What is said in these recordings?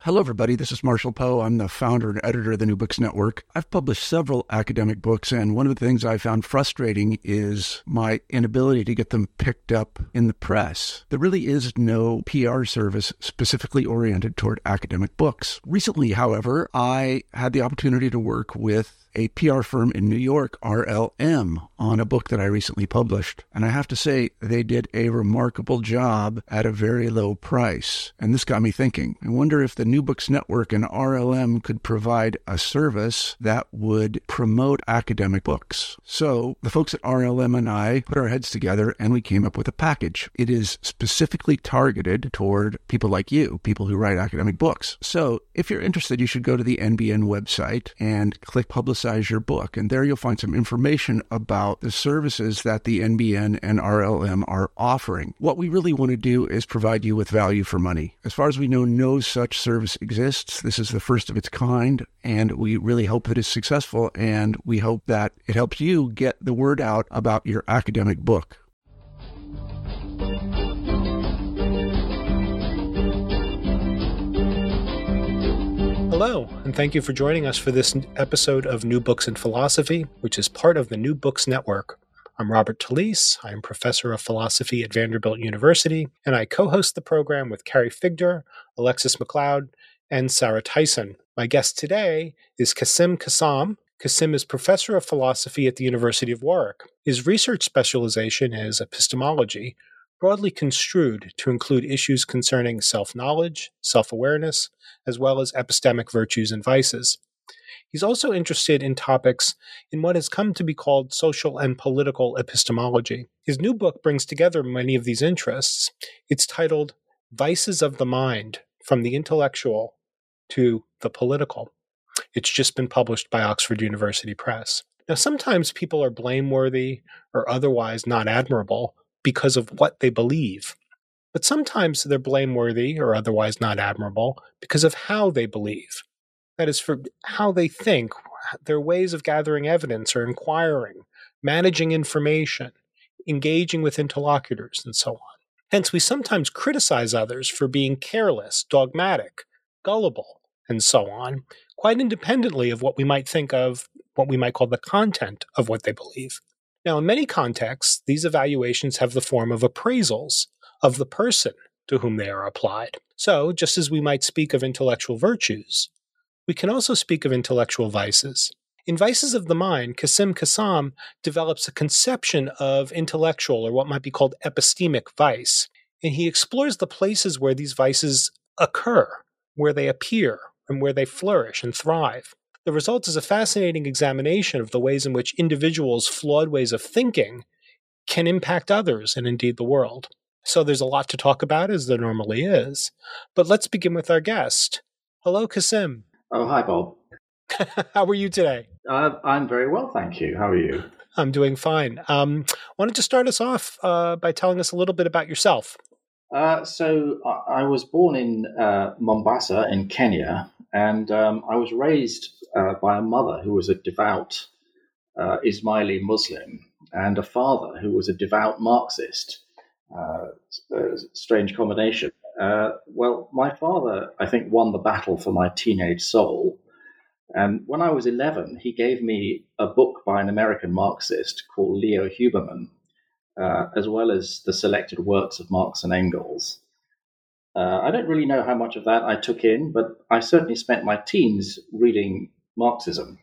Hello, everybody. This is Marshall Poe. I'm the founder and editor of the New Books Network. I've published several academic books, and one of the things I found frustrating is my inability to get them picked up in the press. There really is no PR service specifically oriented toward academic books. Recently, however, I had the opportunity to work with a PR firm in New York, RLM, on a book that I recently published. And I have to say, they did a remarkable job at a very low price. And this got me thinking. I wonder if the New Books Network and RLM could provide a service that would promote academic books. So the folks at RLM and I put our heads together and we came up with a package. It is specifically targeted toward people like you, people who write academic books. So if you're interested, you should go to the NBN website and click Publicize Your Book. And there you'll find some information about the services that the NBN and RLM are offering. What we really want to do is provide you with value for money. As far as we know, no such service exists. This is the first of its kind, and we really hope that it's successful, and we hope that it helps you get the word out about your academic book. Hello, and thank you for joining us for this episode of New Books in Philosophy, which is part of the New Books Network. I'm Robert Talisse. I am professor of philosophy at Vanderbilt University, and I co-host the program with Carrie Figdor, Alexis McLeod, and Sarah Tyson. My guest today is Kasim Kassam. Kasim is professor of philosophy at the University of Warwick. His research specialization is epistemology, broadly construed to include issues concerning self-knowledge, self-awareness, as well as epistemic virtues and vices. He's also interested in topics in what has come to be called social and political epistemology. His new book brings together many of these interests. It's titled Vices of the Mind, From the Intellectual to the Political. It's just been published by Oxford University Press. Now, sometimes people are blameworthy or otherwise not admirable because of what they believe. But sometimes they're blameworthy or otherwise not admirable because of how they believe. That is, for how they think, their ways of gathering evidence or inquiring, managing information, engaging with interlocutors, and so on. Hence, we sometimes criticize others for being careless, dogmatic, gullible, and so on, quite independently of what we might think of, what we might call the content of what they believe. Now, in many contexts, these evaluations have the form of appraisals of the person to whom they are applied. So, just as we might speak of intellectual virtues, we can also speak of intellectual vices. In Vices of the Mind, Kasim Kassam develops a conception of intellectual, or what might be called epistemic vice, and he explores the places where these vices occur, where they appear, and where they flourish and thrive. The result is a fascinating examination of the ways in which individuals' flawed ways of thinking can impact others and indeed the world. So there's a lot to talk about, as there normally is. But let's begin with our guest. Hello, Kasim. Oh, hi, Bob. How are you today? I'm very well, thank you. How are you? I'm doing fine. Why don't you start us off by telling us a little bit about yourself? So I was born in Mombasa in Kenya, and I was raised by a mother who was a devout Ismaili Muslim and a father who was a devout Marxist. Strange combination. Well, my father, I think, won the battle for my teenage soul. And when I was 11, he gave me a book by an American Marxist called Leo Huberman, as well as the selected works of Marx and Engels. I don't really know how much of that I took in, but I certainly spent my teens reading Marxism.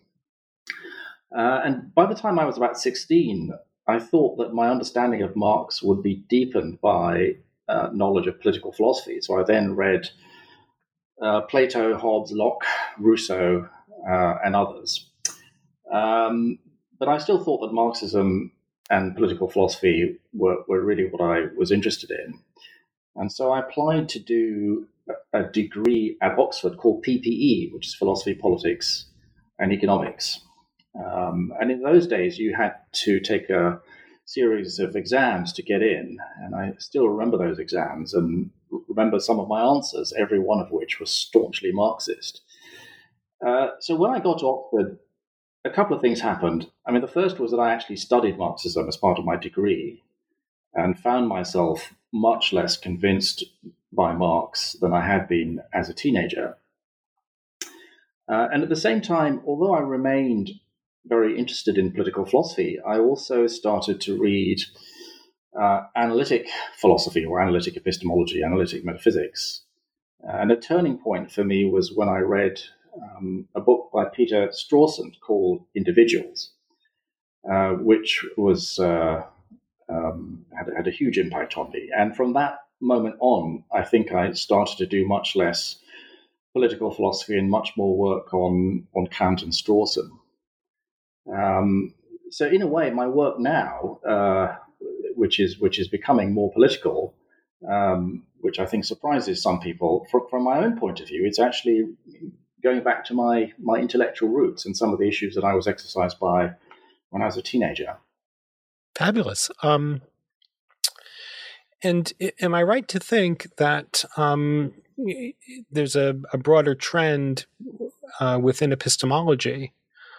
And by the time I was about 16, I thought that my understanding of Marx would be deepened by knowledge of political philosophy. So I then read Plato, Hobbes, Locke, Rousseau, and others. But I still thought that Marxism and political philosophy were really what I was interested in. And so I applied to do a degree at Oxford called PPE, which is Philosophy, Politics, and Economics. And in those days, you had to take a series of exams to get in. And I still remember those exams and remember some of my answers, every one of which was staunchly Marxist. So when I got to Oxford, a couple of things happened. I mean, the first was that I actually studied Marxism as part of my degree and found myself much less convinced by Marx than I had been as a teenager. And at the same time, although I remained very interested in political philosophy, I also started to read analytic philosophy or analytic epistemology, analytic metaphysics. And a turning point for me was when I read a book by Peter Strawson called Individuals, which was had a huge impact on me. And from that moment on, I think I started to do much less political philosophy and much more work on Kant and Strawson. So in a way, my work now, which is becoming more political, which I think surprises some people, from my own point of view, it's actually going back to my intellectual roots and some of the issues that I was exercised by when I was a teenager. Fabulous. And am I right to think that there's a broader trend within epistemology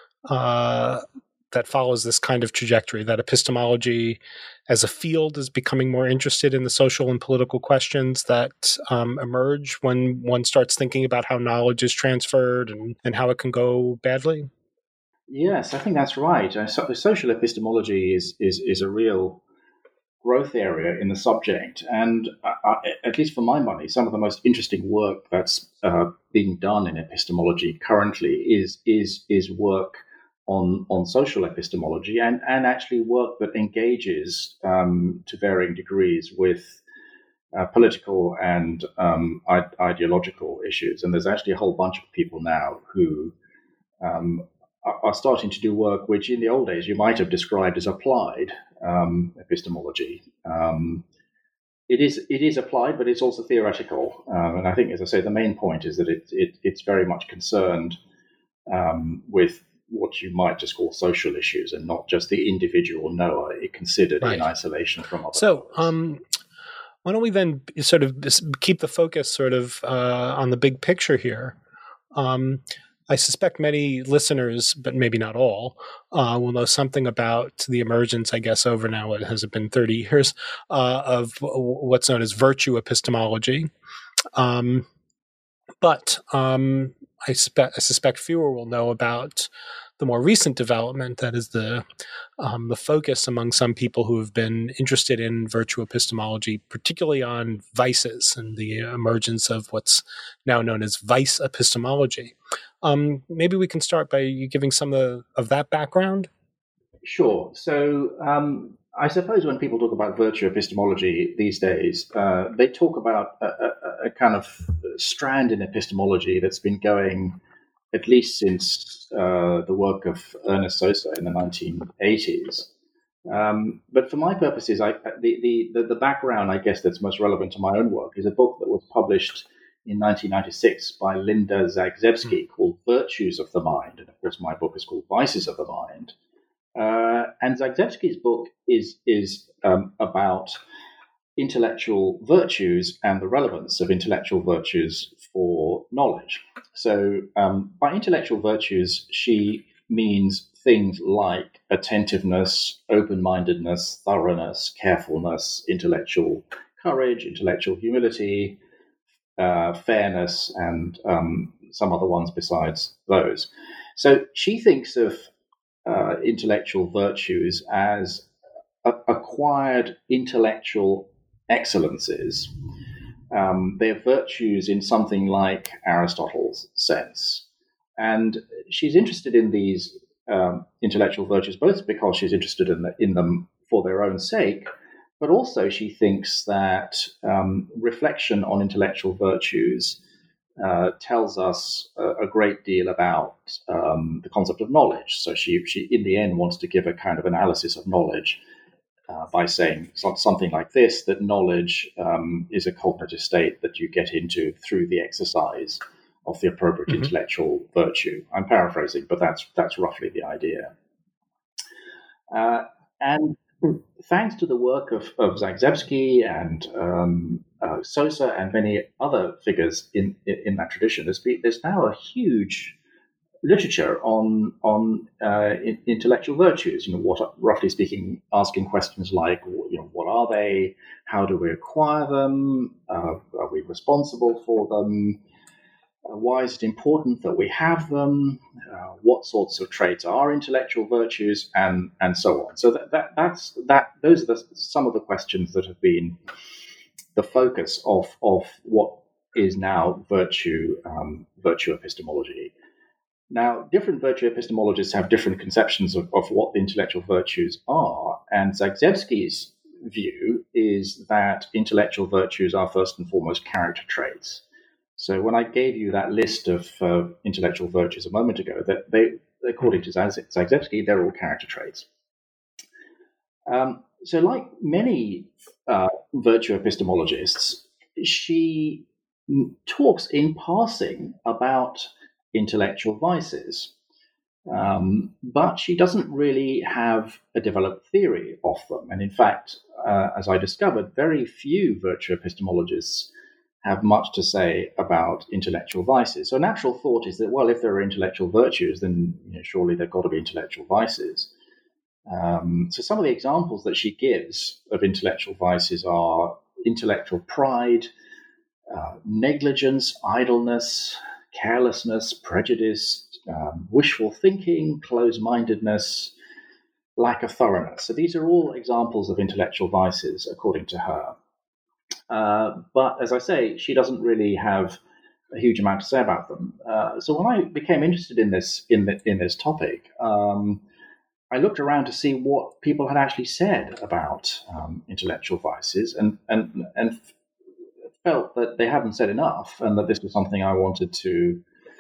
that follows this kind of trajectory, that epistemology as a field is becoming more interested in the social and political questions that emerge when one starts thinking about how knowledge is transferred and how it can go badly? Yes, I think that's right. Social epistemology is a real growth area in the subject. And at least for my money, some of the most interesting work that's being done in epistemology currently is work on social epistemology and actually work that engages to varying degrees with political and ideological issues. And there's actually a whole bunch of people now who are starting to do work which in the old days you might have described as applied epistemology. It is applied, but it's also theoretical. And I think, as I say, the main point is that it's very much concerned with what you might just call social issues and not just the individual knower it considered in isolation from other. So why don't we then sort of keep the focus sort of on the big picture here? I suspect many listeners, but maybe not all, will know something about the emergence, I guess, over now, what has it been, 30 years, of what's known as virtue epistemology. But I suspect fewer will know about the more recent development, that is the focus among some people who have been interested in virtue epistemology, particularly on vices and the emergence of what's now known as vice epistemology. Maybe we can start by you giving some of that background. Sure. So I suppose when people talk about virtue epistemology these days, they talk about a kind of strand in epistemology that's been going at least since the work of Ernest Sosa in the 1980s. But for my purposes, the background, I guess, that's most relevant to my own work is a book that was published in 1996 by Linda Zagzebski called Virtues of the Mind. And of course, my book is called Vices of the Mind. And Zagzebski's book is about intellectual virtues and the relevance of intellectual virtues for knowledge. So by intellectual virtues, she means things like attentiveness, open-mindedness, thoroughness, carefulness, intellectual courage, intellectual humility, fairness, and some other ones besides those. So she thinks of intellectual virtues as acquired intellectual excellences. They're virtues in something like Aristotle's sense. And she's interested in these intellectual virtues, both because she's interested in them for their own sake, but also she thinks that reflection on intellectual virtues tells us a great deal about the concept of knowledge. So she, in the end, wants to give a kind of analysis of knowledge by saying something like this, that knowledge is a cognitive state that you get into through the exercise of the appropriate intellectual virtue. I'm paraphrasing, but that's roughly the idea. And thanks to the work of Zagzebski and Sosa and many other figures in that tradition, there's now a huge literature on intellectual virtues. What, roughly speaking, asking questions like, what are they? How do we acquire them? Are we responsible for them? Why is it important that we have them? What sorts of traits are intellectual virtues, and so on. So those are some of the questions that have been the focus of what is now virtue epistemology. Now, different virtue epistemologists have different conceptions of what the intellectual virtues are, and Zagzebski's view is that intellectual virtues are first and foremost character traits. So when I gave you that list of intellectual virtues a moment ago, that according to Zagzebski, they're all character traits. So like many virtue epistemologists, she talks in passing about intellectual vices, but she doesn't really have a developed theory of them. And in fact, as I discovered, very few virtue epistemologists have much to say about intellectual vices. So a natural thought is that, well, if there are intellectual virtues, then surely there have got to be intellectual vices. So some of the examples that she gives of intellectual vices are intellectual pride, negligence, idleness, carelessness, prejudice, wishful thinking, close-mindedness, lack of thoroughness. So these are all examples of intellectual vices, according to her. But as I say, she doesn't really have a huge amount to say about them. So when I became interested in this topic, I looked around to see what people had actually said about intellectual vices, and felt that they hadn't said enough, and that this was something I wanted to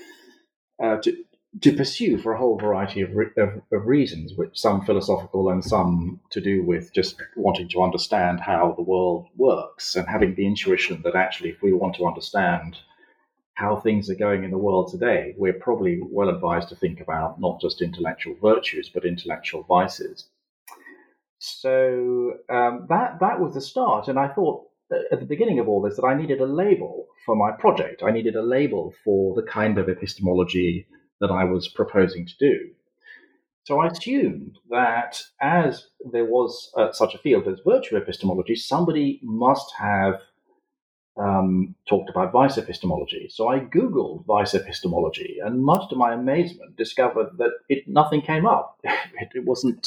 pursue for a whole variety of reasons, which some philosophical and some to do with just wanting to understand how the world works, and having the intuition that actually, if we want to understand how things are going in the world today, we're probably well advised to think about not just intellectual virtues, but intellectual vices. So that was the start, and I thought at the beginning of all this that I needed a label for my project. I needed a label for the kind of epistemology that I was proposing to do. So I assumed that as there was such a field as virtue epistemology, somebody must have talked about vice epistemology. So I Googled vice epistemology, and much to my amazement, discovered that nothing came up. It wasn't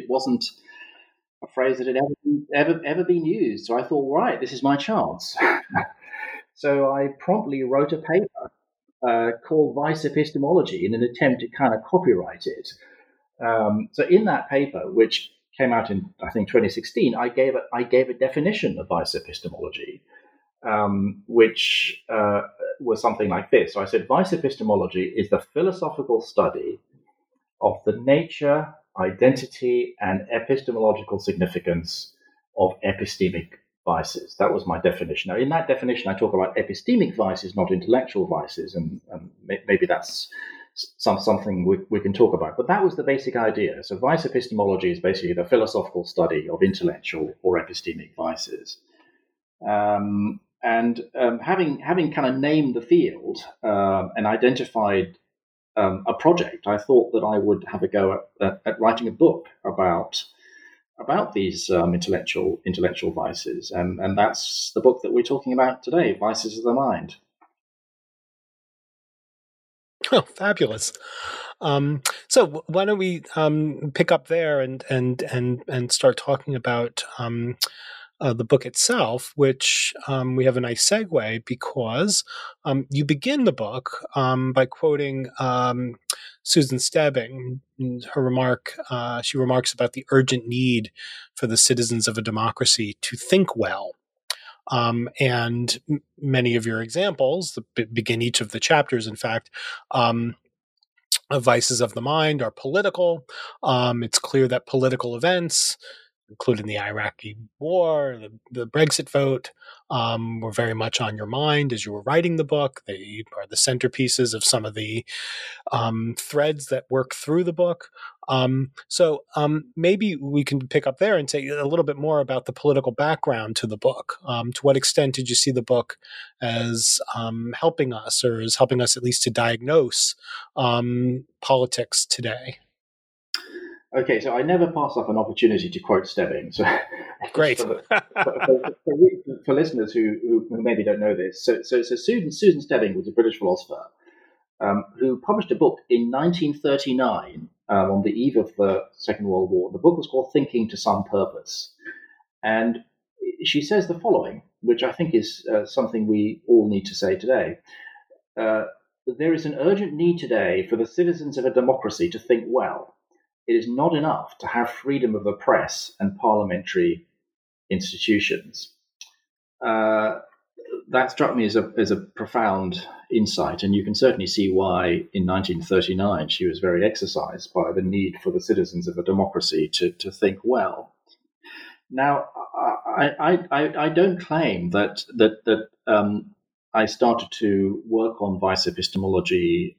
a phrase that had ever been used. So I thought, right, this is my chance. So I promptly wrote a paper called Vice Epistemology in an attempt to kind of copyright it. So in that paper, which came out in, I think, 2016, I gave a definition of vice epistemology, which was something like this. So I said, vice epistemology is the philosophical study of the nature, identity, and epistemological significance of epistemic vices. That was my definition. Now, in that definition, I talk about epistemic vices, not intellectual vices, and maybe that's something we can talk about. But that was the basic idea. So vice epistemology is basically the philosophical study of intellectual or epistemic vices. Having kind of named the field and identified a project, I thought that I would have a go at writing a book about these intellectual vices, and that's the book that we're talking about today, Vices of the Mind. Oh, fabulous! So why don't we pick up there and start talking about the book itself, which we have a nice segue, because you begin the book by quoting Susan Stebbing. She remarks about the urgent need for the citizens of a democracy to think well. And many of your examples that begin each of the chapters, in fact, vices of the mind are political. It's clear that political events, including the Iraqi war, the Brexit vote, were very much on your mind as you were writing the book. They are the centerpieces of some of the threads that work through the book. So maybe we can pick up there and say a little bit more about the political background to the book. To what extent did you see the book as helping us, or as helping us at least to diagnose politics today? Okay, so I never pass up an opportunity to quote Stebbing. So, Great. for listeners who maybe don't know this, so Susan Stebbing was a British philosopher who published a book in 1939 on the eve of the Second World War. The book was called Thinking to Some Purpose, and she says the following, which I think is something we all need to say today. There is an urgent need today for the citizens of a democracy to think well. It is not enough to have freedom of the press and parliamentary institutions. That struck me as a profound insight, and you can certainly see why in 1939 she was very exercised by the need for the citizens of a democracy to think well. Now, I don't claim that I started to work on vice epistemology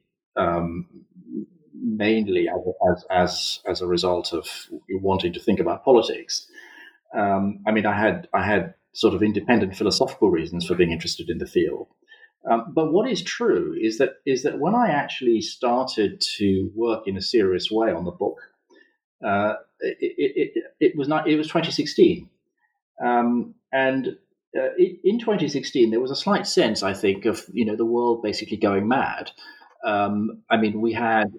mainly as a result of wanting to think about politics. I mean, I had sort of independent philosophical reasons for being interested in the field. But what is true is that when I actually started to work in a serious way on the book, it was 2016, and in 2016 there was a slight sense, I think, of the world basically going mad. I mean, we had,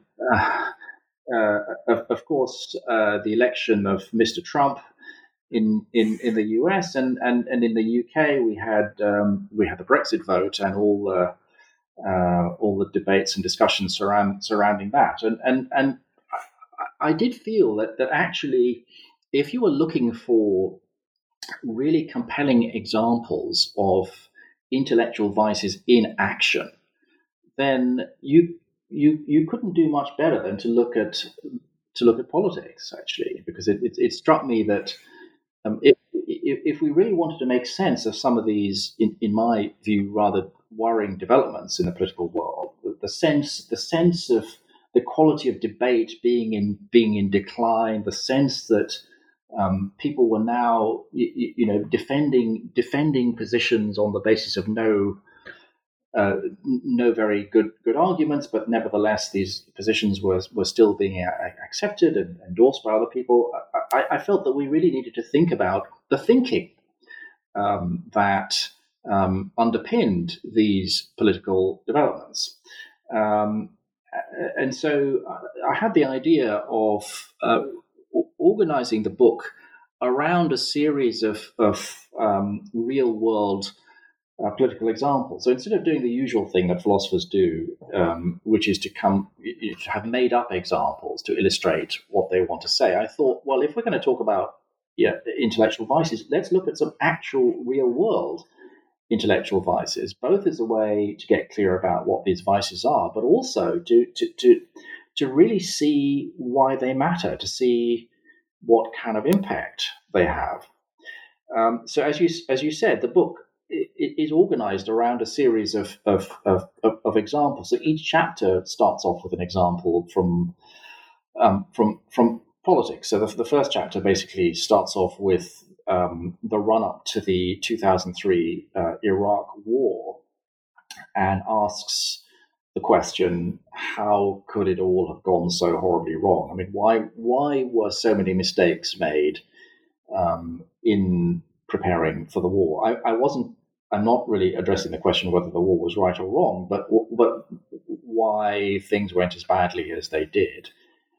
of course, the election of Mr. Trump in the US, and in the UK we had the Brexit vote and all the debates and discussions surrounding that, and I did feel that actually, if you were looking for really compelling examples of intellectual vices in action, then you couldn't do much better than to look at politics, actually, because it struck me that if we really wanted to make sense of some of these, in my view, rather worrying developments in the political world, the sense of the quality of debate being in decline, the sense that people were now defending positions on the basis of no very good arguments, but nevertheless these positions were still being accepted and endorsed by other people. I felt that we really needed to think about the thinking that underpinned these political developments. And so I had the idea of organizing the book around a series of real world political examples. So instead of doing the usual thing that philosophers do, which is to have made up examples to illustrate what they want to say, I thought, well, if we're going to talk about intellectual vices, let's look at some actual real world intellectual vices, both as a way to get clear about what these vices are, but also to really see why they matter, to see what kind of impact they have. So as you said, the book is organized around a series of examples. So each chapter starts off with an example from politics. So the first chapter basically starts off with the run-up to the 2003 Iraq War and asks the question, how could it all have gone so horribly wrong? I mean, why were so many mistakes made in preparing for the war? I'm not really addressing the question whether the war was right or wrong, but why things went as badly as they did.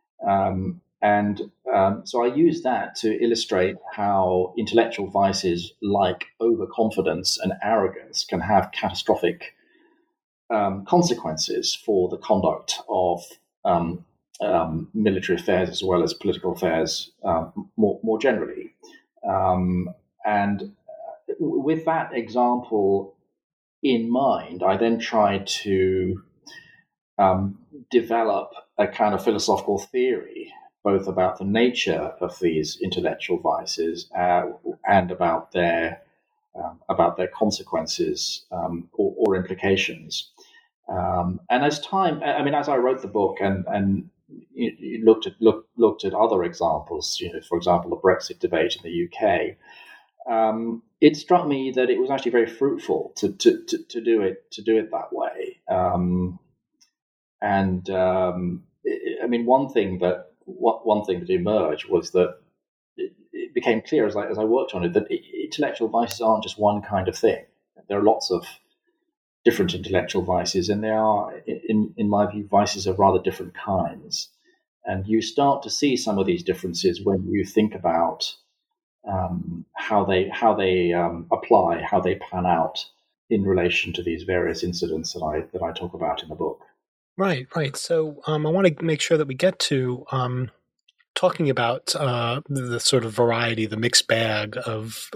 So I use that to illustrate how intellectual vices like overconfidence and arrogance can have catastrophic consequences for the conduct of military affairs as well as political affairs more generally. And with that example in mind, I then tried to develop a kind of philosophical theory, both about the nature of these intellectual vices and about their consequences or implications. And as I wrote the book and you looked at other examples, for example, the Brexit debate in the UK. It struck me that it was actually very fruitful to do it that way. One thing that one thing that emerged was that it became clear as I worked on it that intellectual vices aren't just one kind of thing. There are lots of different intellectual vices, and they are, in my view, vices of rather different kinds. And you start to see some of these differences when you think about how they apply, how they pan out in relation to these various incidents that I talk about in the book. Right. So I want to make sure that we get to talking about the sort of variety, the mixed bag of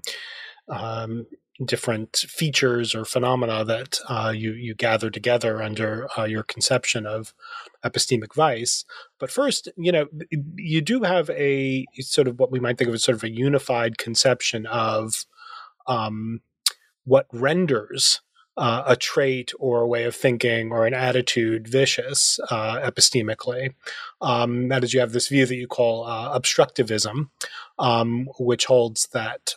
different features or phenomena that you gather together under your conception of epistemic vice. But first, you do have a sort of what we might think of as sort of a unified conception of what renders a trait or a way of thinking or an attitude vicious epistemically. That is, you have this view that you call obstructivism, which holds that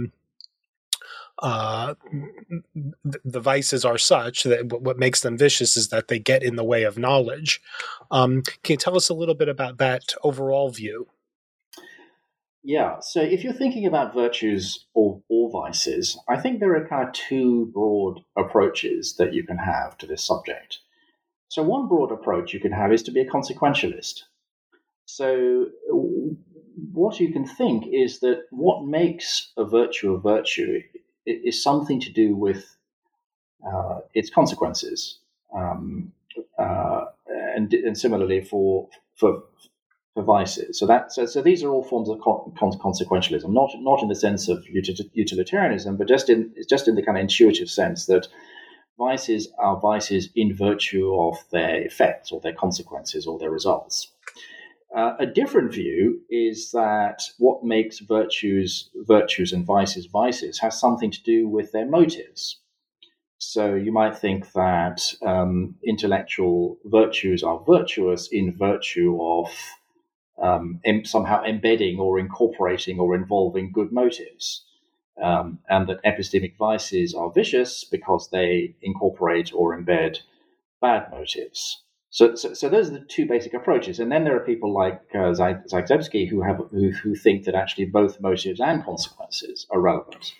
the vices are such that what makes them vicious is that they get in the way of knowledge. Can you tell us a little bit about that overall view? Yeah, so if you're thinking about virtues or vices, I think there are kind of two broad approaches that you can have to this subject. So one broad approach you can have is to be a consequentialist. So what you can think is that what makes a virtue is something to do with its consequences, and similarly for vices. So these are all forms of consequentialism, not in the sense of utilitarianism, but just in the kind of intuitive sense that vices are vices in virtue of their effects or their consequences or their results. A different view is that what makes virtues and vices has something to do with their motives. So you might think that intellectual virtues are virtuous in virtue of somehow embedding or incorporating or involving good motives, and that epistemic vices are vicious because they incorporate or embed bad motives. So those are the two basic approaches, and then there are people like Zagzebski who think that actually both motives and consequences are relevant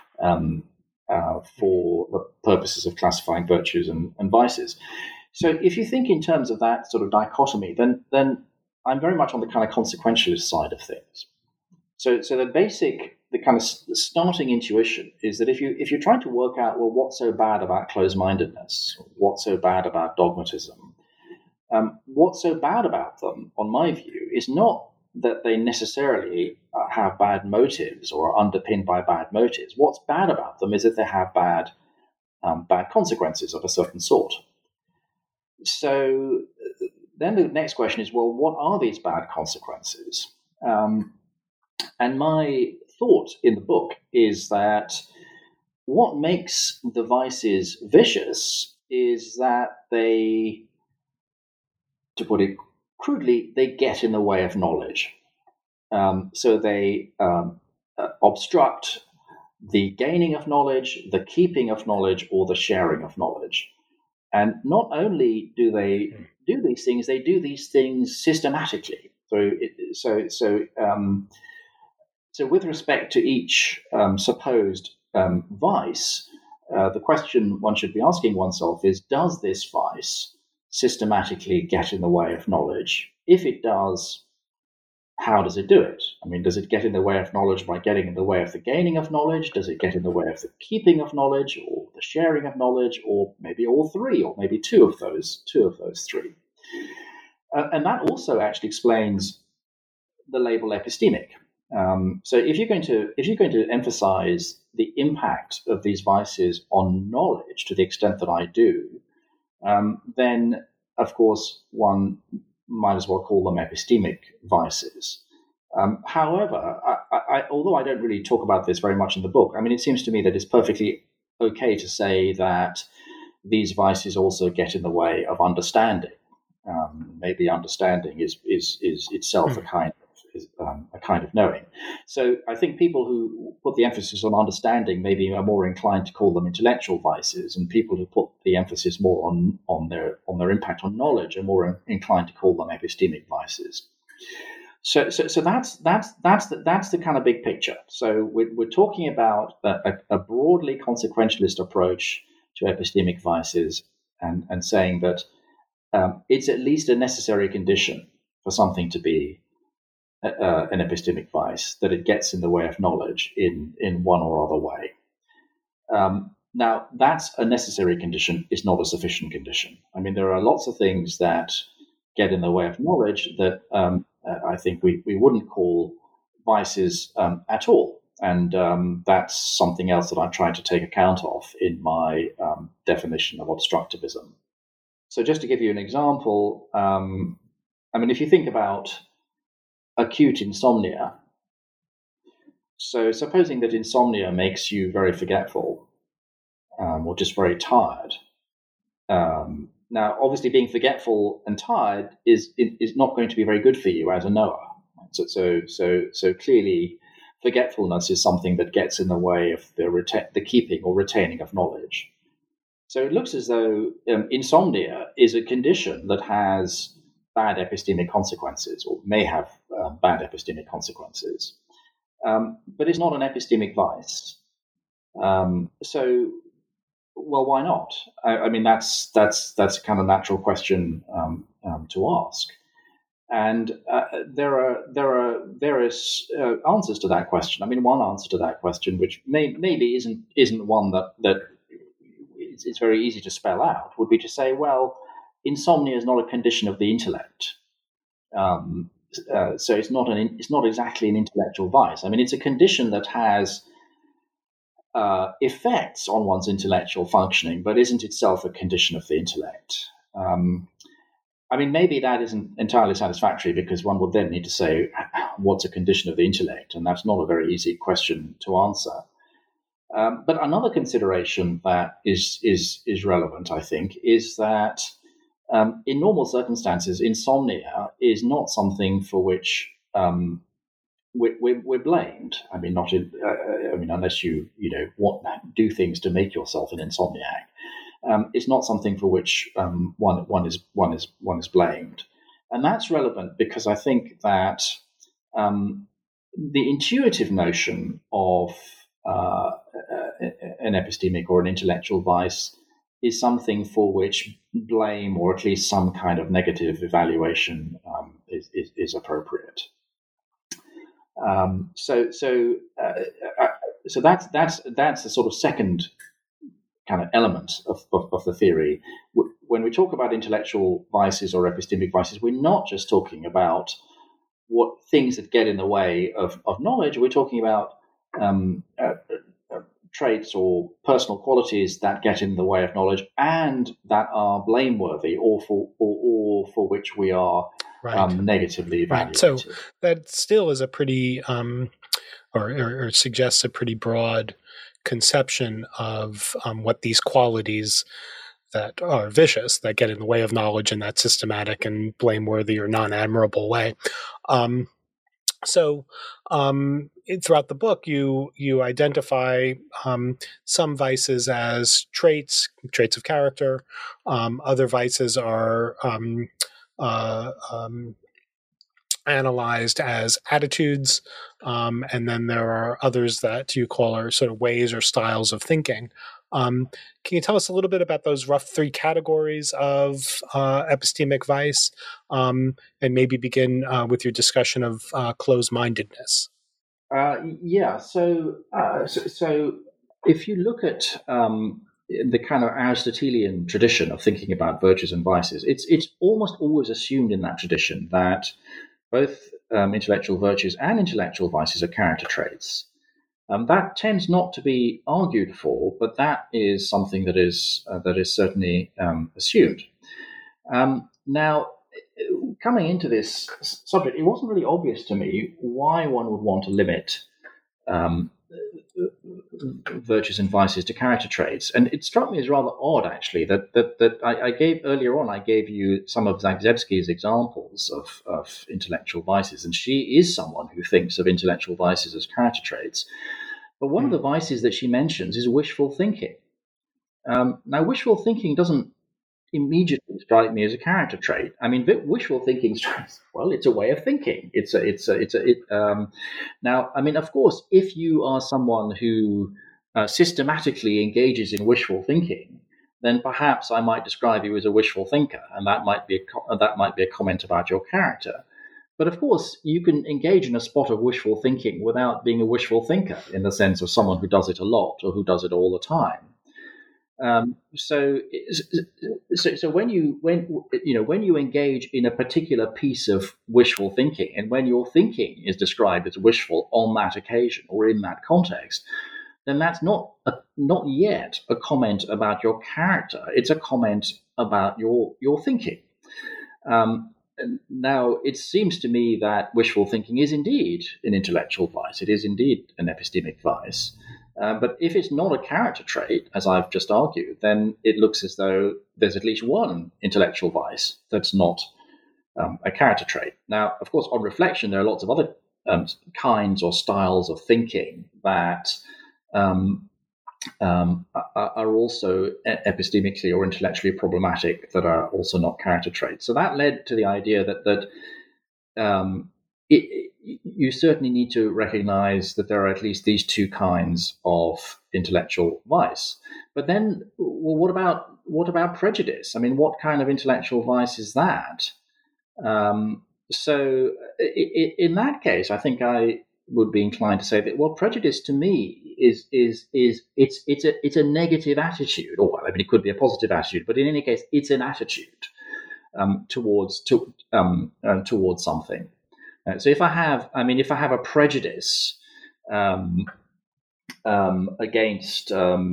for the purposes of classifying virtues and vices. So if you think in terms of that sort of dichotomy, then I'm very much on the kind of consequentialist side of things. So the kind of starting intuition is that if you're trying to work out, well, what's so bad about closed-mindedness, what's so bad about dogmatism, what's so bad about them, on my view, is not that they necessarily have bad motives or are underpinned by bad motives. What's bad about them is that they have bad consequences of a certain sort. So then the next question is, well, what are these bad consequences? And my thought in the book is that what makes the vices vicious is that they, to put it crudely, they get in the way of knowledge. So they obstruct the gaining of knowledge, the keeping of knowledge, or the sharing of knowledge. And not only do they do these things, they do these things systematically. So with respect to each supposed vice, the question one should be asking oneself is, does this vice systematically get in the way of knowledge? If it does, how does it do it? I mean, does it get in the way of knowledge by getting in the way of the gaining of knowledge? Does it get in the way of the keeping of knowledge, or the sharing of knowledge, or maybe all three, or maybe two of those three? And that also actually explains the label epistemic. So if you're going to emphasize the impact of these vices on knowledge to the extent that I do, then of course one might as well call them epistemic vices. However, although I don't really talk about this very much in the book, I mean, it seems to me that it's perfectly okay to say that these vices also get in the way of understanding. Maybe understanding is itself a kind of knowing. So I think people who put the emphasis on understanding maybe are more inclined to call them intellectual vices, and people who put the emphasis more on their impact on knowledge are more inclined to call them epistemic vices. So that's the kind of big picture. So we're talking about a broadly consequentialist approach to epistemic vices, and saying that it's at least a necessary condition for something to be an epistemic vice, that it gets in the way of knowledge in one or other way. Now, that's a necessary condition, is not a sufficient condition. I mean, there are lots of things that get in the way of knowledge that I think we wouldn't call vices at all. And that's something else that I'm trying to take account of in my definition of obstructivism. So just to give you an example, I mean, if you think about acute insomnia, so supposing that insomnia makes you very forgetful or just very tired. Now, obviously, being forgetful and tired is not going to be very good for you as a knower. So clearly, forgetfulness is something that gets in the way of the keeping or retaining of knowledge. So it looks as though insomnia is a condition that has bad epistemic consequences, or may have bad epistemic consequences, but it's not an epistemic vice. So, well, why not? I mean, that's a kind of natural question to ask, and there are various answers to that question. I mean, one answer to that question, which maybe isn't one that it's very easy to spell out, would be to say, well, insomnia is not a condition of the intellect, so it's not exactly an intellectual vice. I mean, it's a condition that has effects on one's intellectual functioning, but isn't itself a condition of the intellect. I mean, maybe that isn't entirely satisfactory, because one would then need to say, what's a condition of the intellect? And that's not a very easy question to answer. But another consideration that is relevant, I think, is that in normal circumstances, insomnia is not something for which we're blamed. I mean, unless you do things to make yourself an insomniac, it's not something for which one is blamed, and that's relevant because I think that the intuitive notion of an epistemic or an intellectual vice is something for which blame, or at least some kind of negative evaluation, is appropriate. So that's the sort of second kind of element of the theory. When we talk about intellectual vices or epistemic vices, we're not just talking about what things that get in the way of knowledge. We're talking about traits or personal qualities that get in the way of knowledge and that are blameworthy, or for which we are negatively evaluated. Right. So that still is a pretty, or suggests a pretty broad conception of what these qualities that are vicious, that get in the way of knowledge in that systematic and blameworthy or non-admirable way. So throughout the book, you identify some vices as traits of character. Other vices are analyzed as attitudes, and then there are others that you call are sort of ways or styles of thinking. Can you tell us a little bit about those rough three categories of epistemic vice, and maybe begin with your discussion of closed-mindedness? So if you look at the kind of Aristotelian tradition of thinking about virtues and vices, it's almost always assumed in that tradition that both intellectual virtues and intellectual vices are character traits. That tends not to be argued for, but that is something that is certainly assumed. Now, coming into this subject, it wasn't really obvious to me why one would want to limit virtues and vices to character traits, and it struck me as rather odd, actually, that I gave earlier on. I gave you some of Zagzebski's examples of intellectual vices, and she is someone who thinks of intellectual vices as character traits. But one of the vices that she mentions is wishful thinking. Now, wishful thinking doesn't immediately strike me as a character trait. I mean, wishful thinking strikes. Well, it's a way of thinking. Now, I mean, of course, if you are someone who systematically engages in wishful thinking, then perhaps I might describe you as a wishful thinker, and that might be a comment about your character. But of course, you can engage in a spot of wishful thinking without being a wishful thinker, in the sense of someone who does it a lot or who does it all the time. So when you engage in a particular piece of wishful thinking, and when your thinking is described as wishful on that occasion or in that context, then that's not yet a comment about your character. It's a comment about your thinking. Now, it seems to me that wishful thinking is indeed an intellectual vice. It is indeed an epistemic vice. But if it's not a character trait, as I've just argued, then it looks as though there's at least one intellectual vice that's not a character trait. Now, of course, on reflection, there are lots of other kinds or styles of thinking that are also epistemically or intellectually problematic, that are also not character traits. So that led to the idea that you certainly need to recognize that there are at least these two kinds of intellectual vice. But then, well, what about prejudice? I mean, what kind of intellectual vice is that? So in that case, I think I would be inclined to say that, well, prejudice to me is it's a negative attitude, or I mean, it could be a positive attitude, but in any case, it's an attitude towards something. So if I have a prejudice against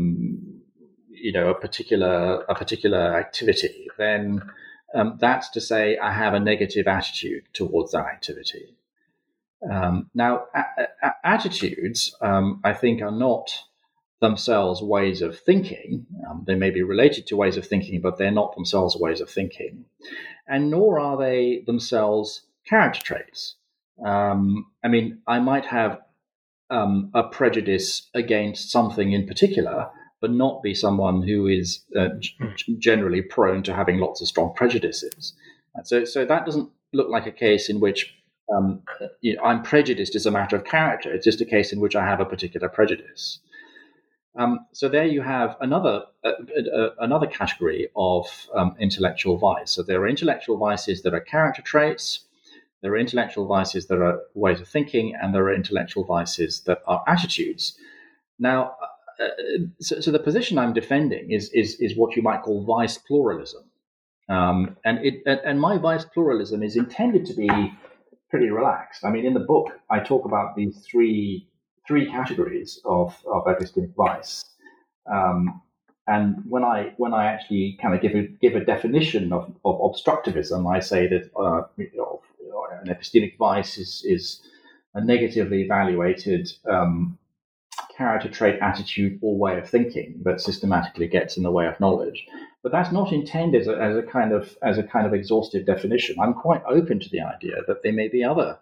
a particular activity, then that's to say I have a negative attitude towards that activity. Now, attitudes, I think, are not themselves ways of thinking. They may be related to ways of thinking, but they're not themselves ways of thinking, and nor are they themselves character traits. I mean, I might have a prejudice against something in particular, but not be someone who is generally prone to having lots of strong prejudices. So that doesn't look like a case in which I'm prejudiced as a matter of character. It's just a case in which I have a particular prejudice. So there you have another category of intellectual vice. So there are intellectual vices that are character traits. There are intellectual vices that are ways of thinking, and there are intellectual vices that are attitudes. Now, so the position I'm defending is what you might call vice pluralism, and my vice pluralism is intended to be pretty relaxed. I mean, in the book, I talk about these three categories of epistemic vice, and when I actually kind of give a definition of obstructivism, I say that an epistemic vice is a negatively evaluated character trait, attitude, or way of thinking that systematically gets in the way of knowledge. But that's not intended as a kind of exhaustive definition. I'm quite open to the idea that there may be other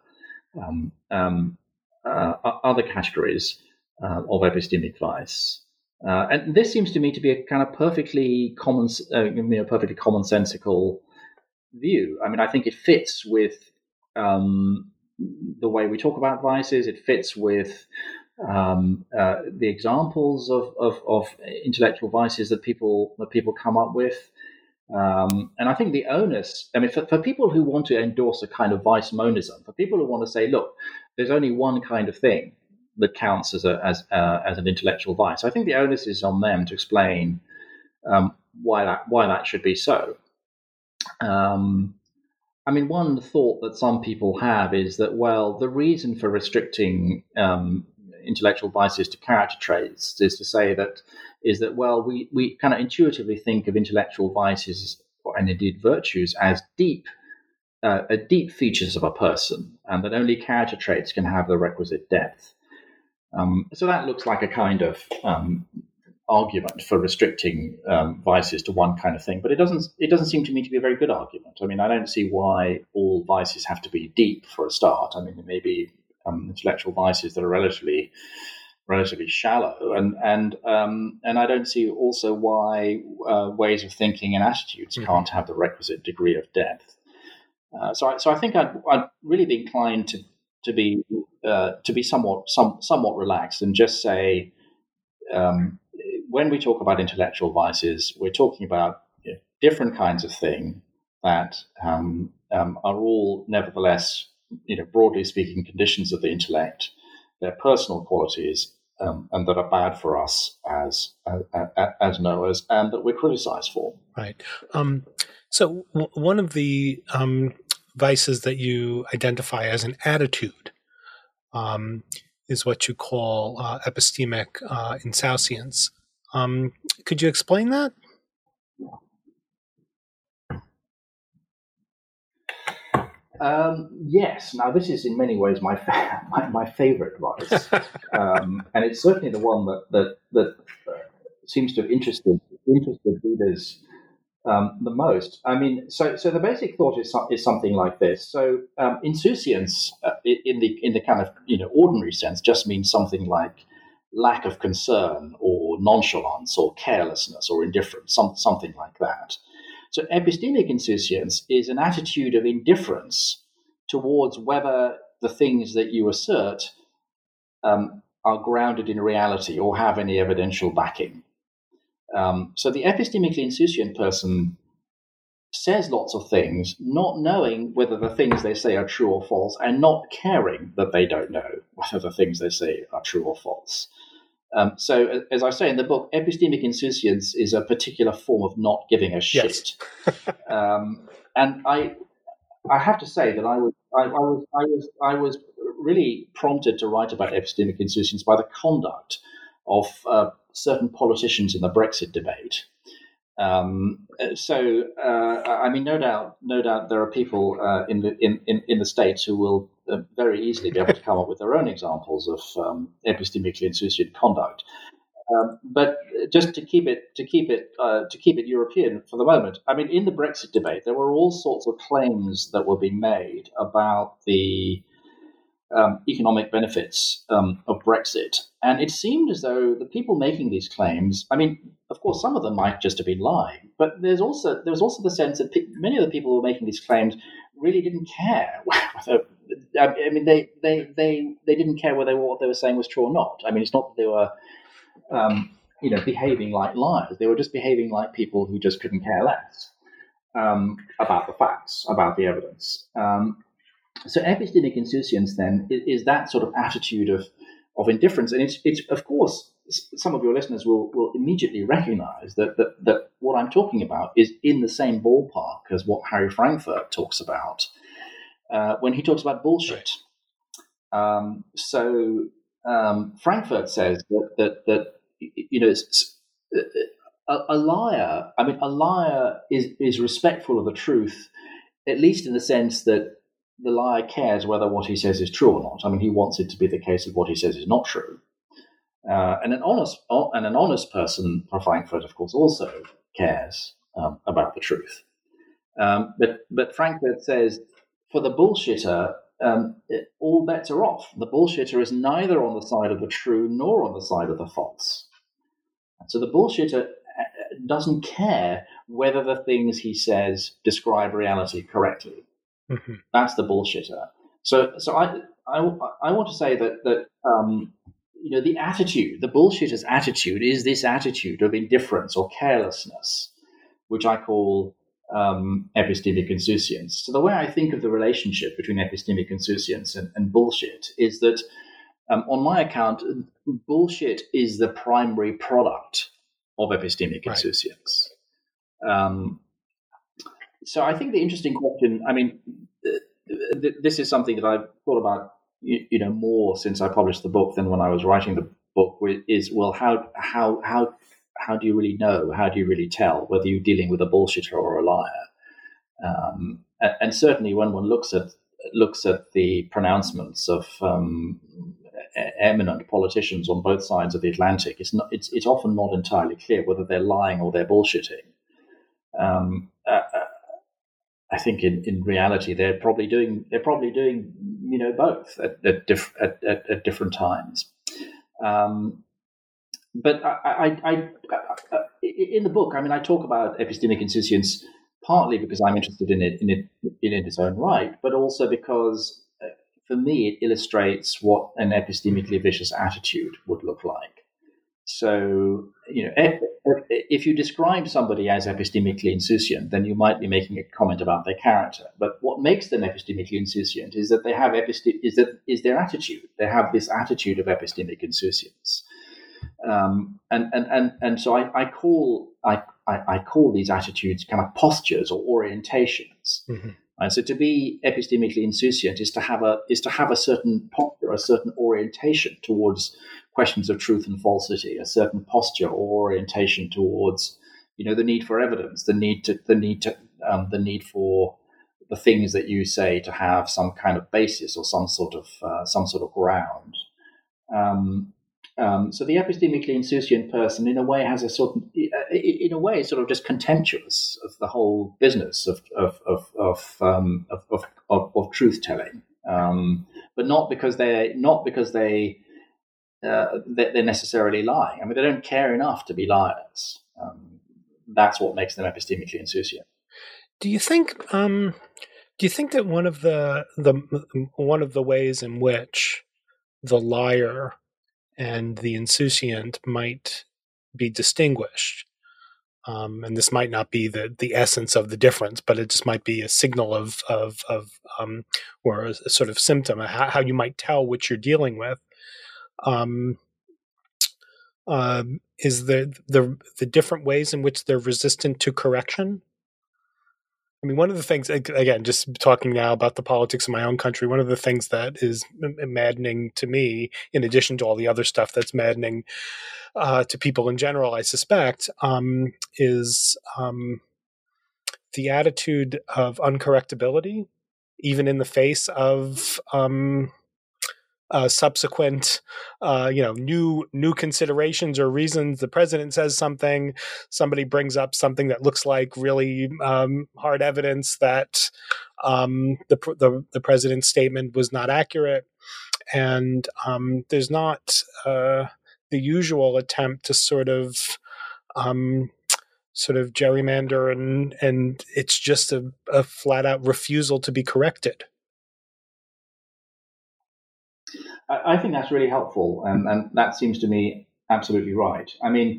categories of epistemic vice, and this seems to me to be a kind of perfectly commonsensical view. I mean, I think it fits with the way we talk about vices. It fits with the examples of intellectual vices that people come up with, and I think the onus. I mean, for people who want to endorse a kind of vice monism, for people who want to say, look, there's only one kind of thing that counts as an intellectual vice, I think the onus is on them to explain why that should be so. I mean, one thought that some people have is that, well, the reason for restricting intellectual vices to character traits is that well, we kind of intuitively think of intellectual vices and indeed virtues as deep features of a person, and that only character traits can have the requisite depth. So that looks like a kind of argument for restricting vices to one kind of thing, but it doesn't seem to me to be a very good argument. I mean, I don't see why all vices have to be deep for a start. I mean, there may be intellectual vices that are relatively relatively shallow, and I don't see also why ways of thinking and attitudes can't have the requisite degree of depth. So I think I'd really be inclined to be somewhat relaxed and just say, when we talk about intellectual vices, we're talking about different kinds of thing that are all nevertheless, broadly speaking, conditions of the intellect. They're personal qualities, and that are bad for us as knowers, and that we're criticized for. Right. So one of the vices that you identify as an attitude is what you call epistemic insouciance. Could you explain that? Yes. Now, this is in many ways my favorite vice, and it's certainly the one that seems to have interested readers the most. I mean, so the basic thought is something like this. So insouciance, in the kind of ordinary sense, just means something like lack of concern or nonchalance or carelessness or indifference, something like that. So epistemic insouciance is an attitude of indifference towards whether the things that you assert are grounded in reality or have any evidential backing. So the epistemically insouciant person says lots of things, not knowing whether the things they say are true or false, and not caring that they don't know whether the things they say are true or false. So, as I say in the book, epistemic insouciance is a particular form of not giving a shit. Yes. And I have to say that I was really prompted to write about epistemic insouciance by the conduct of certain politicians in the Brexit debate. I mean, no doubt, there are people in the States who will very easily be able to come up with their own examples of epistemically insouciant conduct. But just to keep it European for the moment, I mean, in the Brexit debate, there were all sorts of claims that were being made about the economic benefits of Brexit. And it seemed as though the people making these claims, I mean, of course, some of them might just have been lying, but there was also the sense that many of the people who were making these claims really didn't care whether, I mean, they didn't care whether what they were saying was true or not. I mean, it's not that they were, behaving like liars. They were just behaving like people who just couldn't care less about the facts, about the evidence. So epistemic insouciance then is that sort of attitude of indifference, and it's of course some of your listeners will immediately recognize that what I'm talking about is in the same ballpark as what Harry Frankfurt talks about when he talks about bullshit. Frankfurt says that a liar. I mean, a liar is respectful of the truth, at least in the sense that the liar cares whether what he says is true or not. I mean, he wants it to be the case that what he says is not true. And an honest person, for Frankfurt, of course, also cares about the truth. But Frankfurt says, for the bullshitter, all bets are off. The bullshitter is neither on the side of the true nor on the side of the false. So the bullshitter doesn't care whether the things he says describe reality correctly. Mm-hmm. That's the bullshitter. So I want to say that the attitude, the bullshitter's attitude, is this attitude of indifference or carelessness, which I call epistemic insouciance. So the way I think of the relationship between epistemic insouciance and bullshit is that, on my account, bullshit is the primary product of epistemic insouciance. So I think the interesting question, I mean, this is something that I've thought about, more since I published the book than when I was writing the book, is, well, how do you really know? How do you really tell whether you're dealing with a bullshitter or a liar? And certainly when one looks at the pronouncements of eminent politicians on both sides of the Atlantic, it's often not entirely clear whether they're lying or they're bullshitting. I think in reality they're probably doing both at different times. But in the book, I mean, I talk about epistemic insouciance partly because I'm interested in it in its own right, but also because for me it illustrates what an epistemically vicious attitude would look like. So, if you describe somebody as epistemically insouciant, then you might be making a comment about their character. But what makes them epistemically insouciant is that they have is their attitude. They have this attitude of epistemic insouciance. And so I call these attitudes kind of postures or orientations. Mm-hmm. And so to be epistemically insouciant is to have a certain posture, a certain orientation towards questions of truth and falsity, a certain posture or orientation towards, the need for evidence, the need for the things that you say to have some kind of basis or some sort of ground. So the epistemically insouciant person, in a way, has sort of just contemptuous of the whole business of truth telling, but not because they're necessarily lying. I mean, they don't care enough to be liars. That's what makes them epistemically insouciant. Do you think that one of the ways in which the liar and the insouciant might be distinguished, and this might not be the essence of the difference, but it just might be a signal of or a sort of symptom of how you might tell which you're dealing with, is the different ways in which they're resistant to correction. I mean, one of the things, again, just talking now about the politics of my own country, one of the things that is maddening to me, in addition to all the other stuff that's maddening to people in general, I suspect, is the attitude of uncorrectability, even in the face of subsequent, new considerations or reasons. The president says something, somebody brings up something that looks like really hard evidence that the president's statement was not accurate, and there's not the usual attempt to sort of gerrymander, and it's just a flat out refusal to be corrected. I think that's really helpful, and that seems to me absolutely right. I mean,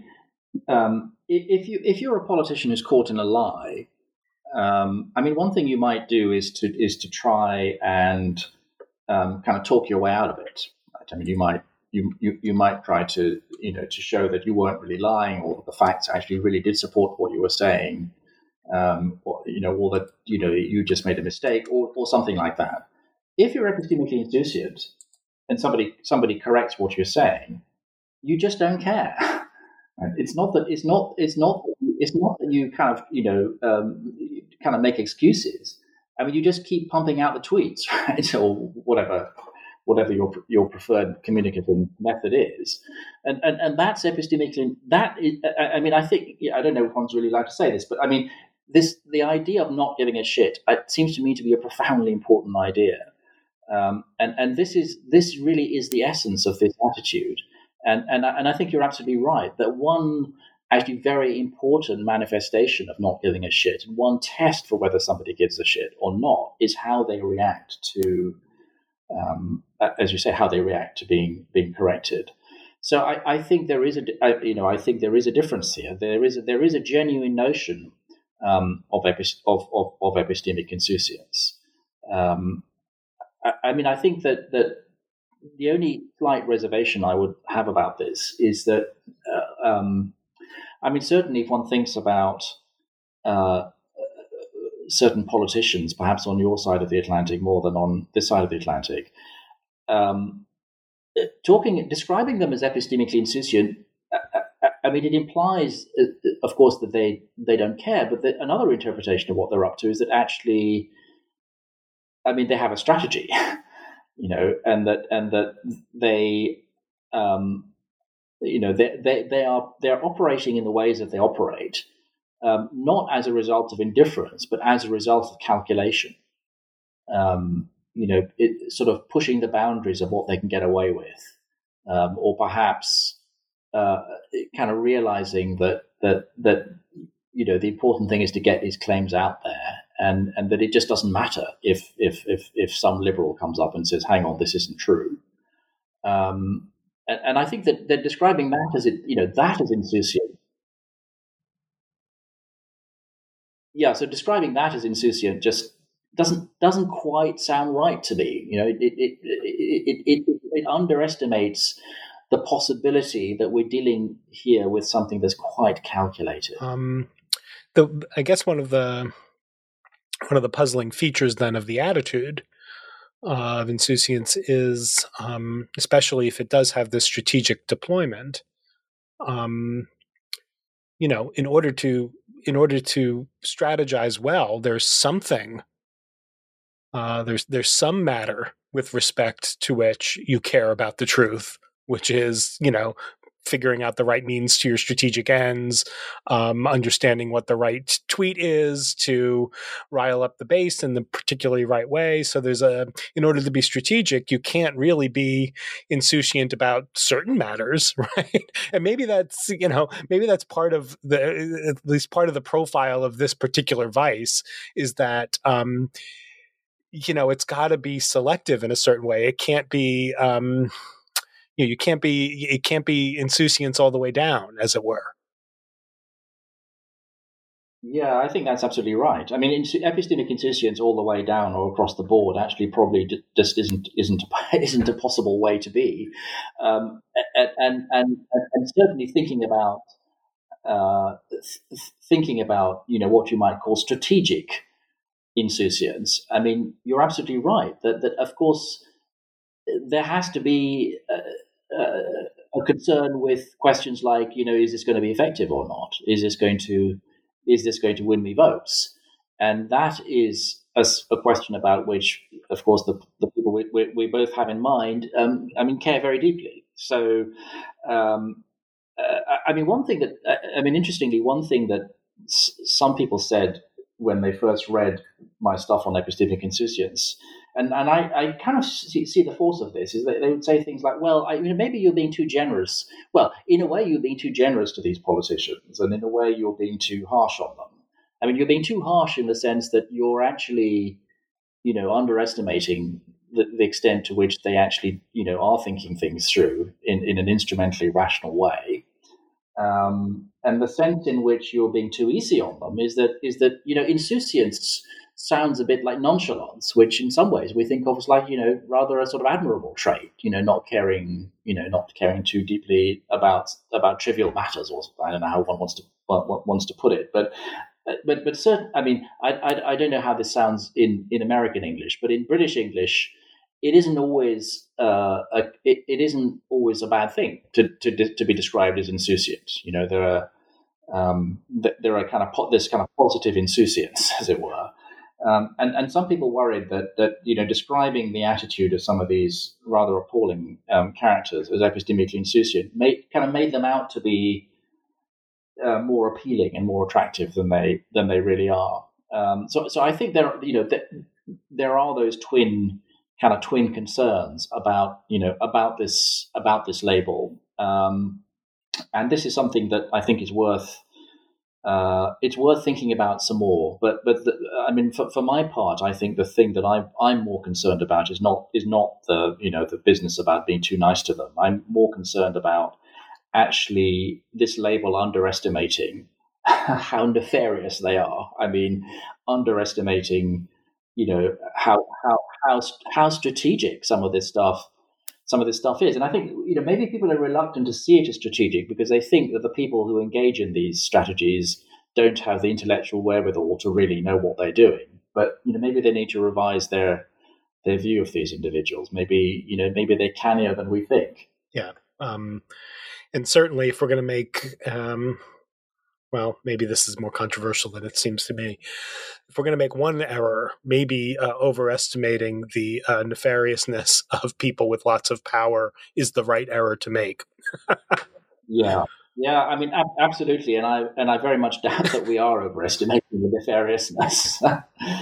if you're a politician who's caught in a lie, I mean, one thing you might do is to try and kind of talk your way out of it. Right? I mean, you might try to to show that you weren't really lying, or the facts actually really did support what you were saying, or that you just made a mistake, or something like that. If you're epistemically insouciant and somebody corrects what you're saying, you just don't care. It's not that you kind of kind of make excuses. I mean, you just keep pumping out the tweets, right, or whatever your preferred communicative method is, and that's epistemically. That is, I mean, I think I don't know if one's really allowed to say this, but I mean, the idea of not giving a shit, it seems to me to be a profoundly important idea. And this really is the essence of this attitude, and I think you're absolutely right that one actually very important manifestation of not giving a shit, and one test for whether somebody gives a shit or not, is how they react to, as you say, how they react to being corrected. So I think there is a difference here. There is a genuine notion of epistemic insouciance. I mean, I think that the only slight reservation I would have about this is that, I mean, certainly if one thinks about certain politicians, perhaps on your side of the Atlantic more than on this side of the Atlantic, describing them as epistemically insouciant, I mean, it implies, of course, that they don't care, but another interpretation of what they're up to is that actually, I mean, they have a strategy, and that they, they're operating in the ways that they operate, not as a result of indifference, but as a result of calculation. It sort of pushing the boundaries of what they can get away with, or perhaps kind of realizing that the important thing is to get these claims out there, and that it just doesn't matter if some liberal comes up and says, "Hang on, this isn't true." And I think that describing that as that as insouciant. Yeah, so describing that as insouciant just doesn't quite sound right to me. It underestimates the possibility that we're dealing here with something that's quite calculated. I guess one of the puzzling features then of the attitude of insouciance is, especially if it does have this strategic deployment, in order to strategize well, there's something. There's some matter with respect to which you care about the truth, which is, figuring out the right means to your strategic ends, understanding what the right tweet is to rile up the base in the particularly right way. So in order to be strategic, you can't really be insouciant about certain matters, right? And maybe that's part of at least part of the profile of this particular vice is that, it's got to be selective in a certain way. It can't be, it can't be insouciance all the way down, as it were. Yeah, I think that's absolutely right. I mean, epistemic insouciance all the way down or across the board actually probably just isn't a possible way to be, and certainly thinking about what you might call strategic insouciance. I mean, you're absolutely right that of course there has to be a concern with questions like, is this going to be effective or not? Is this going to win me votes? And that is a question about which, of course, the people we both have in mind, care very deeply. So, interestingly, one thing that some people said when they first read my stuff on epistemic insouciance, and I kind of see the force of this, is that they would say things like, well, maybe you're being too generous. Well, in a way, you're being too generous to these politicians, and in a way, you're being too harsh on them. I mean, you're being too harsh in the sense that you're actually, underestimating the extent to which they actually, are thinking things through in an instrumentally rational way. And the sense in which you're being too easy on them is that insouciance sounds a bit like nonchalance, which in some ways we think of as like, rather a sort of admirable trait, not caring too deeply about trivial matters, or I don't know how one wants to put it, but certain. I mean, I don't know how this sounds in American English, but in British English, it isn't always it isn't always a bad thing to be described as insouciant. There are this kind of positive insouciance, as it were. And some people worried that describing the attitude of some of these rather appalling characters as epistemically insouciant made them out to be more appealing and more attractive than they really are. So I think there are those twin concerns about this label, and this is something that I think is worth thinking about some more. But for my part, I think the thing that I'm more concerned about is not the business about being too nice to them. I'm more concerned about actually this label underestimating how nefarious they are. I mean, underestimating how strategic some of this stuff is. And I think maybe people are reluctant to see it as strategic because they think that the people who engage in these strategies don't have the intellectual wherewithal to really know what they're doing. But maybe they need to revise their view of these individuals. Maybe they're cannier than we think. Yeah, and certainly if we're going to make well, maybe this is more controversial than it seems to me. If we're going to make one error, maybe overestimating the nefariousness of people with lots of power is the right error to make. Yeah. I mean, absolutely, and I very much doubt that we are overestimating the nefariousness.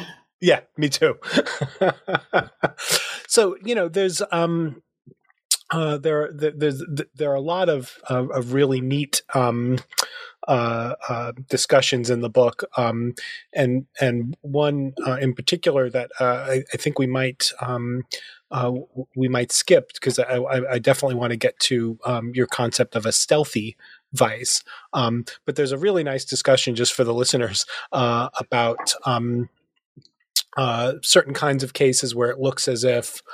Yeah, me too. So there's there are a lot of really neat discussions in the book, and one in particular that I think we might skip, because I definitely want to get to your concept of a stealthy vice. But there's a really nice discussion, just for the listeners, about certain kinds of cases where it looks as if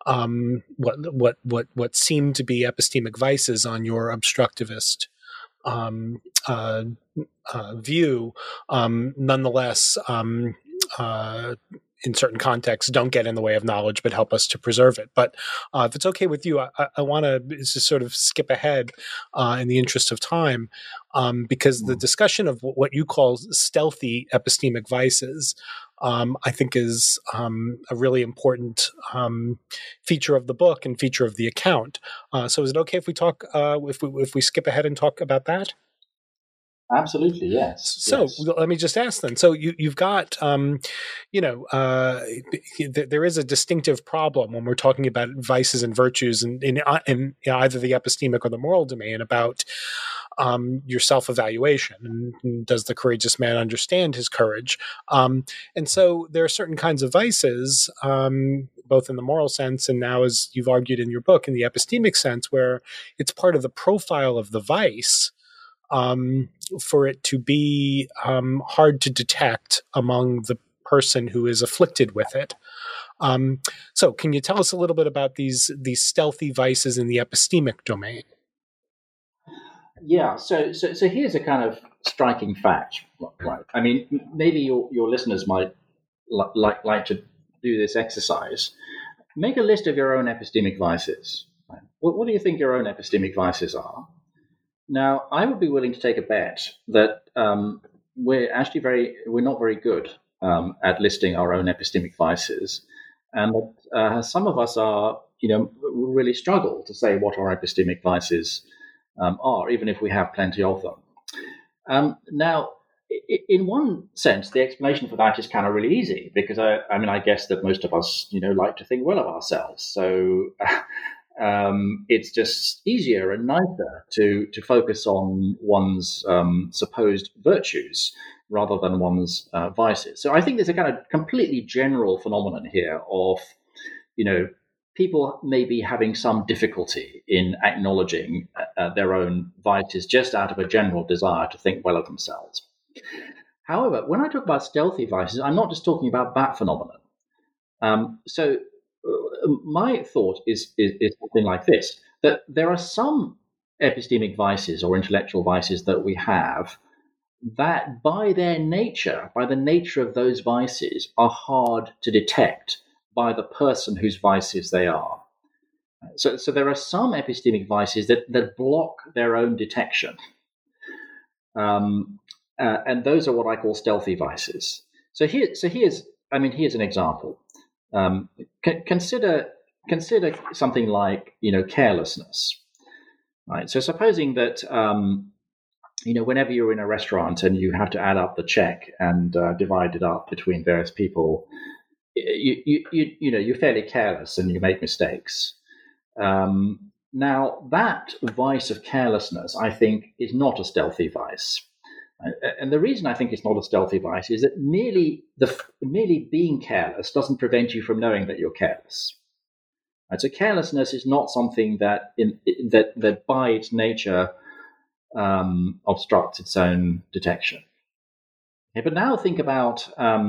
what seem to be epistemic vices on your obstructivist view, nonetheless, in certain contexts, don't get in the way of knowledge, but help us to preserve it. But if it's okay with you, I want to just sort of skip ahead in the interest of time, because the discussion of what you call stealthy epistemic vices, I think, is a really important feature of the book and feature of the account. So is it okay if we talk, if we skip ahead and talk about that? Absolutely, yes. So yes. Let me just ask then. So you've got, there is a distinctive problem when we're talking about vices and virtues in either the epistemic or the moral domain about your self-evaluation, and does the courageous man understand his courage? And so there are certain kinds of vices, both in the moral sense and now, as you've argued in your book, in the epistemic sense, where it's part of the profile of the vice for it to be hard to detect among the person who is afflicted with it. So can you tell us a little bit about these stealthy vices in the epistemic domain? Yeah, so here's a kind of striking fact, right? I mean, maybe your listeners might like to do this exercise. Make a list of your own epistemic vices. Right? What do you think your own epistemic vices are? Now, I would be willing to take a bet that we're not very good at listing our own epistemic vices, and that some of us are, really struggle to say what our epistemic vices are, even if we have plenty of them. Now, in one sense, the explanation for that is kind of really easy, because I guess that most of us, like to think well of ourselves, so. It's just easier and nicer to focus on one's supposed virtues rather than one's vices. So I think there's a kind of completely general phenomenon here of, people maybe having some difficulty in acknowledging their own vices just out of a general desire to think well of themselves. However, when I talk about stealthy vices, I'm not just talking about that phenomenon. So my thought is something like this, that there are some epistemic vices or intellectual vices that we have that by their nature, by the nature of those vices, are hard to detect by the person whose vices they are. So there are some epistemic vices that block their own detection. And those are what I call stealthy vices. So here's an example. Consider something like carelessness, right? So supposing that whenever you're in a restaurant and you have to add up the check and divide it up between various people, you're fairly careless and you make mistakes. Now that vice of carelessness, I think, is not a stealthy vice. And the reason I think it's not a stealthy vice is that merely being careless doesn't prevent you from knowing that you're careless. Right? So carelessness is not something that by its nature obstructs its own detection. Okay, but now think about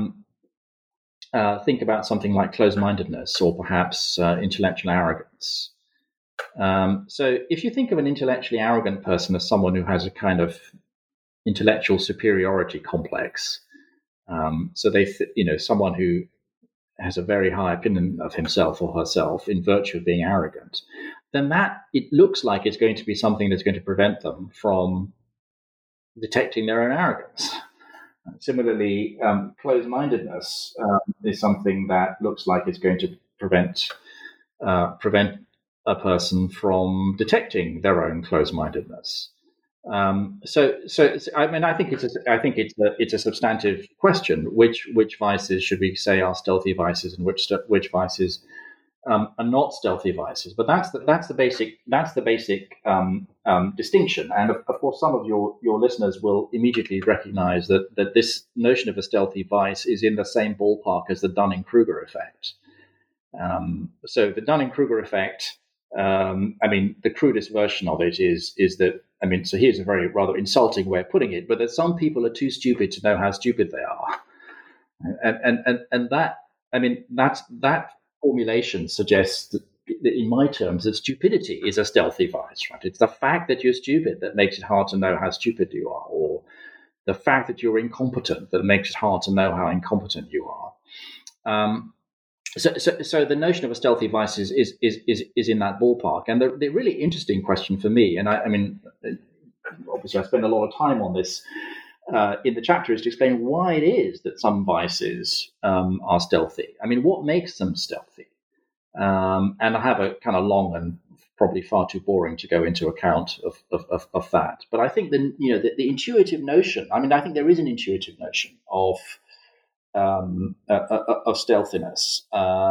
something like closed-mindedness or perhaps intellectual arrogance. So if you think of an intellectually arrogant person as someone who has a kind of intellectual superiority complex, so someone who has a very high opinion of himself or herself in virtue of being arrogant, then that it looks like it's going to be something that's going to prevent them from detecting their own arrogance. Similarly, closed-mindedness is something that looks like it's going to prevent a person from detecting their own closed-mindedness. So I think it's a substantive question. Which vices should we say are stealthy vices, and which vices are not stealthy vices. But that's the basic distinction. And of course, some of your listeners will immediately recognize that this notion of a stealthy vice is in the same ballpark as the Dunning-Kruger effect. So the Dunning-Kruger effect, the crudest version of it is that, so here's a very rather insulting way of putting it, but that some people are too stupid to know how stupid they are. And that formulation suggests that, in my terms, that stupidity is a stealthy vice, right? It's the fact that you're stupid that makes it hard to know how stupid you are, or the fact that you're incompetent that makes it hard to know how incompetent you are. So the notion of a stealthy vice is in that ballpark. And the really interesting question for me, and obviously I spend a lot of time on this in the chapter, is to explain why it is that some vices are stealthy. What makes them stealthy? And I have a kind of long and probably far too boring to go into account of that. But I think the intuitive notion, I think there is an intuitive notion of stealthiness.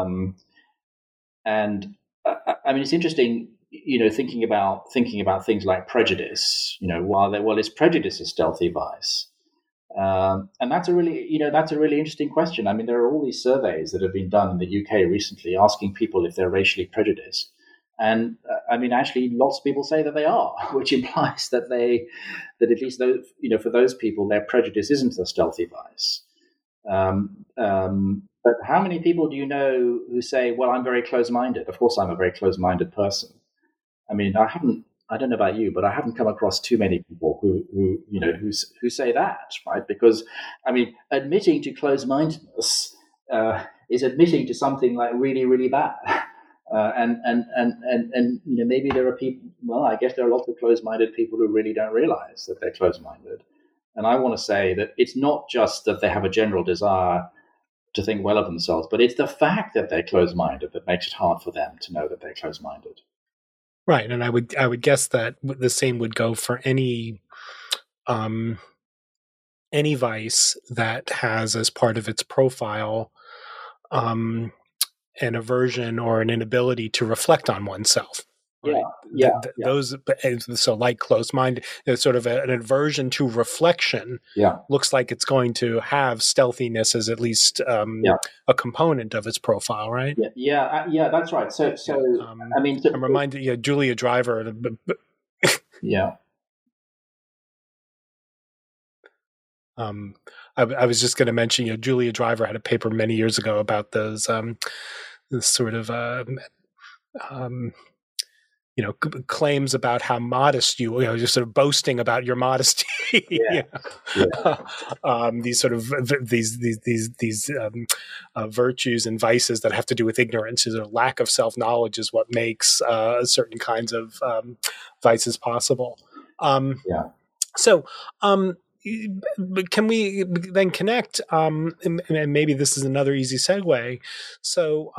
It's interesting, thinking about things like prejudice. Is prejudice a stealthy vice? And that's a really interesting question. There are all these surveys that have been done in the UK recently asking people if they're racially prejudiced. And actually, lots of people say that they are, which implies that at least those, for those people, their prejudice isn't a stealthy vice. But how many people do you know who say, well, I'm very close-minded? Of course, I'm a very close-minded person. I don't know about you, but I haven't come across too many people who say that, right? Because, admitting to close-mindedness is admitting to something like really, really bad. Maybe there are people, well, I guess there are lots of close-minded people who really don't realize that they're close-minded. And I want to say that it's not just that they have a general desire to think well of themselves, but it's the fact that they're close-minded that makes it hard for them to know that they're close-minded. Right, and I would guess that the same would go for any vice that has as part of its profile an aversion or an inability to reflect on oneself. Right? Those, so like close-minded, there's sort of an aversion to reflection. Looks like it's going to have stealthiness as at least a component of its profile, right? That's right. So I'm reminded, Julia Driver. I was just going to mention, Julia Driver had a paper many years ago about those sort of claims about how modest you are, just sort of boasting about your modesty. These sort of these virtues and vices that have to do with ignorance, or lack of self-knowledge, is what makes certain kinds of vices possible. So, can we then connect? And maybe this is another easy segue. So,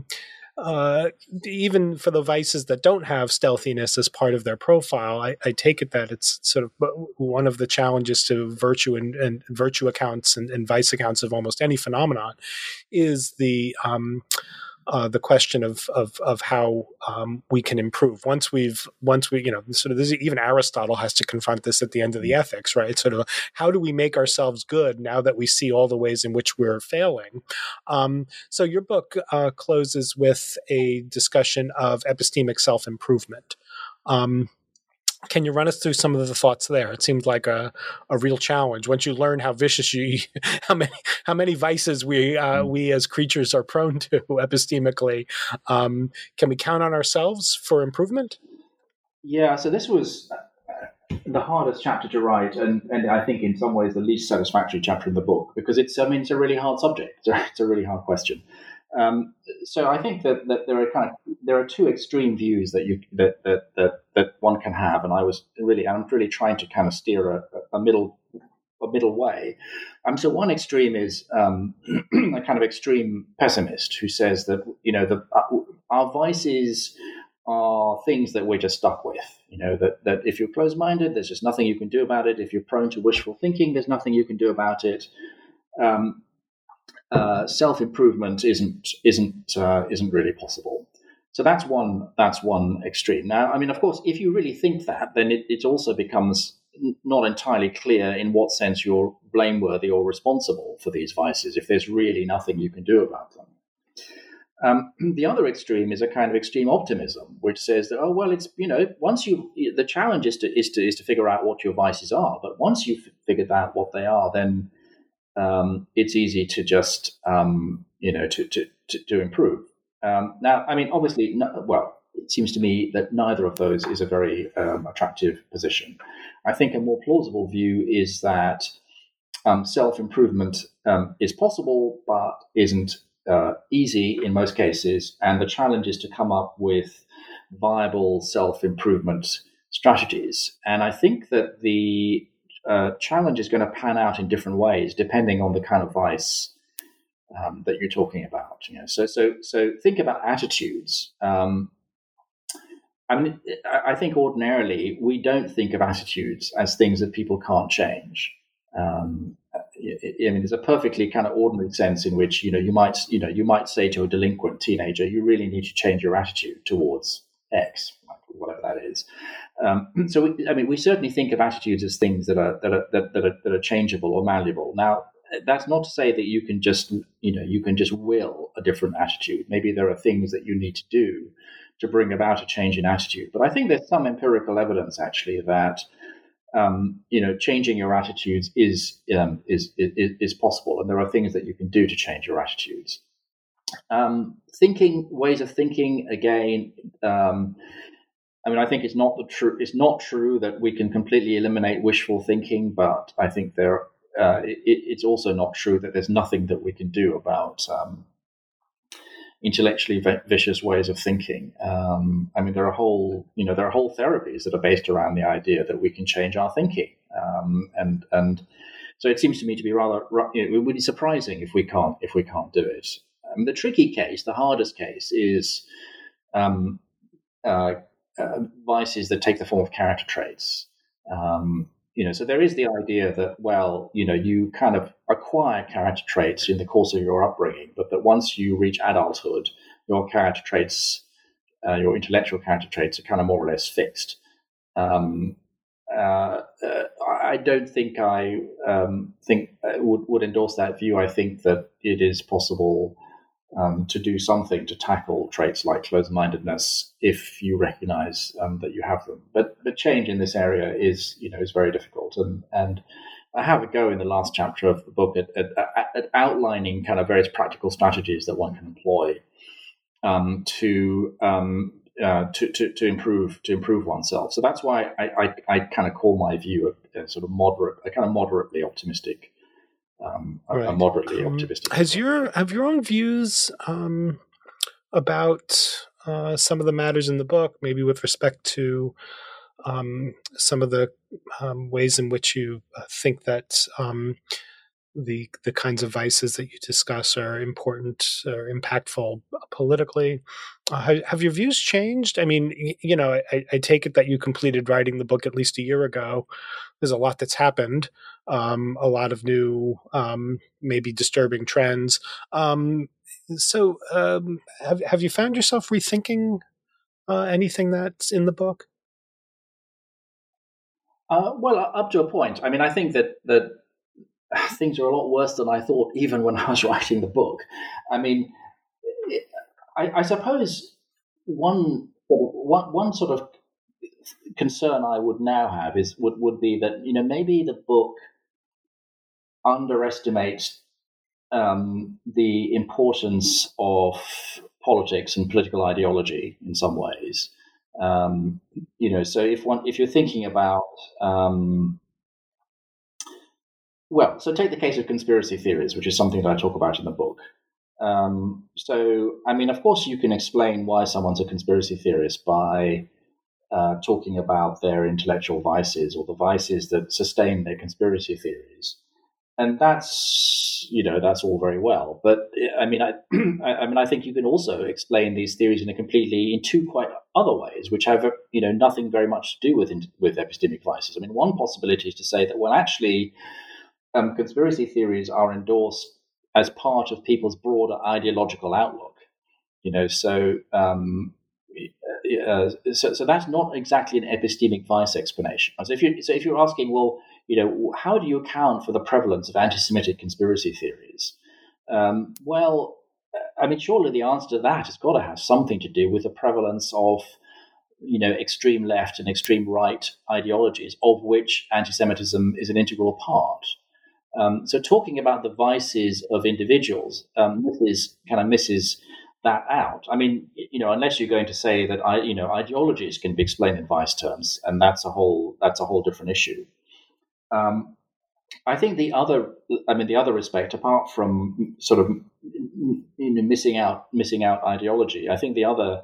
even for the vices that don't have stealthiness as part of their profile, I take it that it's sort of one of the challenges to virtue and virtue accounts and vice accounts of almost any phenomenon is the question of how we can improve once we sort of even Aristotle has to confront this at the end of the Ethics, right? Sort of how do we make ourselves good now that we see all the ways in which we're failing? So your book closes with a discussion of epistemic self-improvement. Can you run us through some of the thoughts there? It seemed like a real challenge. Once you learn how vicious how many vices we as creatures are prone to epistemically, can we count on ourselves for improvement? Yeah. So this was the hardest chapter to write, and I think in some ways the least satisfactory chapter in the book, because it's a really hard subject. It's a really hard question. So I think that there are two extreme views that one can have, and I'm really trying to kind of steer a middle way. So one extreme is a kind of extreme pessimist who says that our vices are things that we're just stuck with. That if you're closed-minded, there's just nothing you can do about it. If you're prone to wishful thinking, there's nothing you can do about it. Self-improvement isn't really possible. So that's one extreme. Now, I mean, of course, if you really think that, then it also becomes not entirely clear in what sense you're blameworthy or responsible for these vices if there's really nothing you can do about them. The other extreme is a kind of extreme optimism, which says that, oh well, it's once the challenge is to figure out what your vices are, but once you've figured out what they are, then it's easy to just to improve. Now, I mean, obviously, it seems to me that neither of those is a very attractive position. I think a more plausible view is that self-improvement is possible, but isn't easy in most cases, and the challenge is to come up with viable self-improvement strategies. And I think that the challenge is going to pan out in different ways depending on the kind of vice that you're talking about. So think about attitudes. I mean, I think ordinarily we don't think of attitudes as things that people can't change. I mean, there's a perfectly kind of ordinary sense in which you might say to a delinquent teenager, "You really need to change your attitude towards X, whatever that is." So, I mean, we certainly think of attitudes as things that are changeable or malleable. Now, that's not to say that you can just will a different attitude. Maybe there are things that you need to do to bring about a change in attitude. But I think there's some empirical evidence actually that changing your attitudes is possible, and there are things that you can do to change your attitudes. Ways of thinking again. I mean, I think it's not true that we can completely eliminate wishful thinking, but I think it's also not true that there's nothing that we can do about intellectually vicious ways of thinking. I mean, there are whole therapies that are based around the idea that we can change our thinking, and so it seems to me to be it would be surprising if we can't do it. The tricky case, the hardest case, is vices that take the form of character traits. So there is the idea that, you kind of acquire character traits in the course of your upbringing, but that once you reach adulthood, your character traits, your intellectual character traits, are kind of more or less fixed. I don't think I would endorse that view. I think that it is possible to do something to tackle traits like closed-mindedness if you recognize that you have them. But change in this area is very difficult. And I have a go in the last chapter of the book at outlining kind of various practical strategies that one can employ to improve oneself. So that's why I kind of call my view a sort of moderately optimistic. Right. A moderately optimistic. Have your own views about some of the matters in the book, maybe with respect to some of the ways in which you think that the kinds of vices that you discuss are important or impactful politically? Have your views changed? I mean, I take it that you completed writing the book at least a year ago. There's a lot that's happened, a lot of new, maybe disturbing trends. So have you found yourself rethinking anything that's in the book? Well, up to a point. I mean, I think that things are a lot worse than I thought, even when I was writing the book. I mean, I suppose one sort of concern I would now have would be that maybe the book underestimates the importance of politics and political ideology in some ways. So if you're thinking about so take the case of conspiracy theories, which is something that I talk about in the book. So, I mean, of course, you can explain why someone's a conspiracy theorist by talking about their intellectual vices or the vices that sustain their conspiracy theories, and that's all very well. But I mean, I think you can also explain these theories in two quite other ways, which have nothing very much to do with epistemic vices. I mean, one possibility is to say that actually. Conspiracy theories are endorsed as part of people's broader ideological outlook. So So that's not exactly an epistemic vice explanation. So if you're asking, well, how do you account for the prevalence of anti-Semitic conspiracy theories? Well, I mean, surely the answer to that has got to have something to do with the prevalence of, extreme left and extreme right ideologies, of which anti-Semitism is an integral part. So talking about the vices of individuals misses that out. I mean, unless you're going to say that ideologies can be explained in vice terms, and that's a whole different issue. I think the other aspect, apart from sort of missing out ideology, I think the other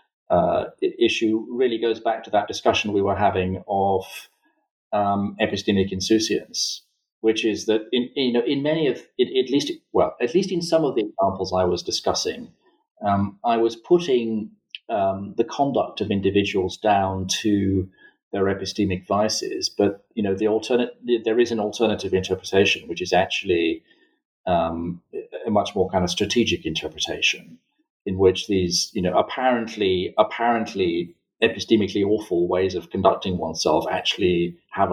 issue really goes back to that discussion we were having of epistemic insouciance, which is that in many of at least in some of the examples I was discussing, I was putting the conduct of individuals down to their epistemic vices, but there is an alternative interpretation, which is actually a much more kind of strategic interpretation, in which these apparently epistemically awful ways of conducting oneself actually have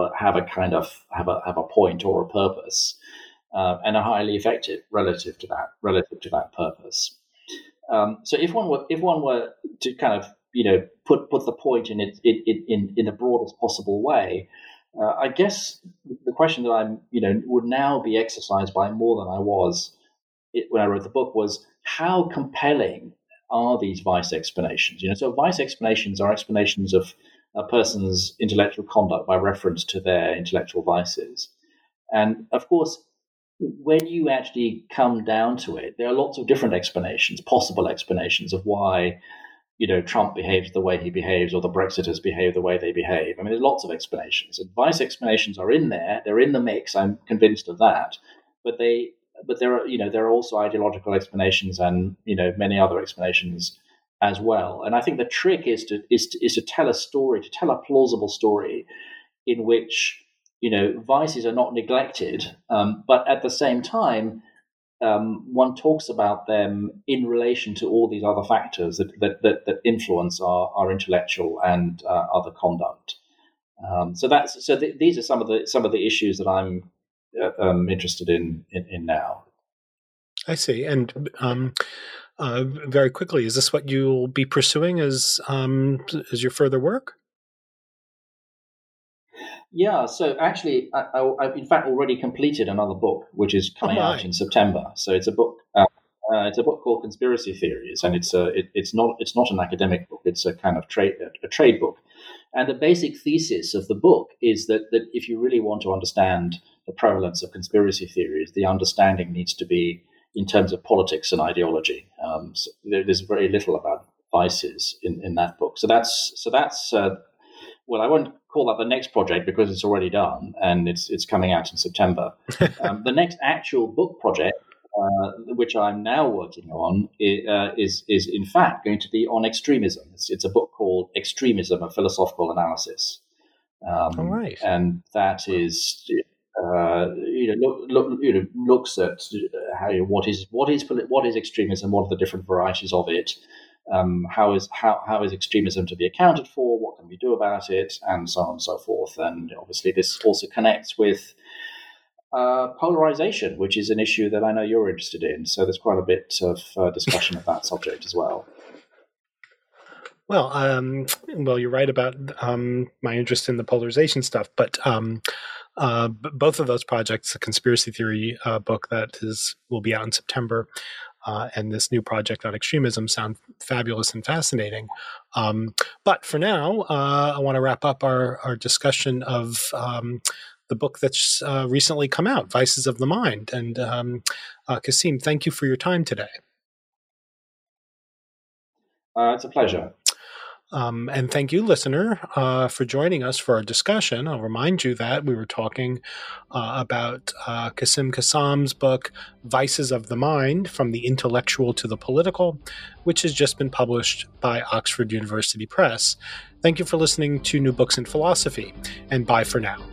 a point or a purpose, and are highly effective relative to that purpose. So if one were to kind of put the point in the broadest possible way, I guess the question that I'm would now be exercised by more than I was when I wrote the book was, how compelling are these vice explanations? So vice explanations are explanations of a person's intellectual conduct by reference to their intellectual vices, and of course, when you actually come down to it, there are lots of different possible explanations of why, Trump behaves the way he behaves, or the Brexiters behave the way they behave. I mean, there's lots of explanations. Advice explanations are in there; they're in the mix. I'm convinced of that. But there are also ideological explanations and many other explanations as well. And I think the trick is to tell a story, to tell a plausible story, in which vices are not neglected, but at the same time, one talks about them in relation to all these other factors that influence our intellectual and other conduct. These are some of the issues that I'm interested in now. I see. And very quickly, is this what you'll be pursuing as your further work? Yeah, so actually, I've in fact already completed another book, which is coming out in September. So it's a book. It's a book called Conspiracy Theories, and it's not an academic book. It's a kind of trade book. And the basic thesis of the book is that if you really want to understand the prevalence of conspiracy theories, the understanding needs to be in terms of politics and ideology. So there's very little about vices in that book. So that's. Well, I won't call that the next project because it's already done and it's coming out in September. The next actual book project, which I'm now working on, is in fact going to be on extremism. It's a book called Extremism: A Philosophical Analysis. All right. And that is looks at what is extremism, what are the different varieties of it. How is extremism to be accounted for? What can we do about it? And so on and so forth. And obviously, this also connects with polarization, which is an issue that I know you're interested in. So there's quite a bit of discussion of that subject as well. Well, you're right about my interest in the polarization stuff, but both of those projects, the conspiracy theory book that will be out in September, and this new project on extremism, sound fabulous and fascinating. But for now, I want to wrap up our discussion of the book that's recently come out, Vices of the Mind. And Kasim, thank you for your time today. It's a pleasure. And thank you, listener, for joining us for our discussion. I'll remind you that we were talking about Kasim Kassam's book, Vices of the Mind, From the Intellectual to the Political, which has just been published by Oxford University Press. Thank you for listening to New Books in Philosophy, and bye for now.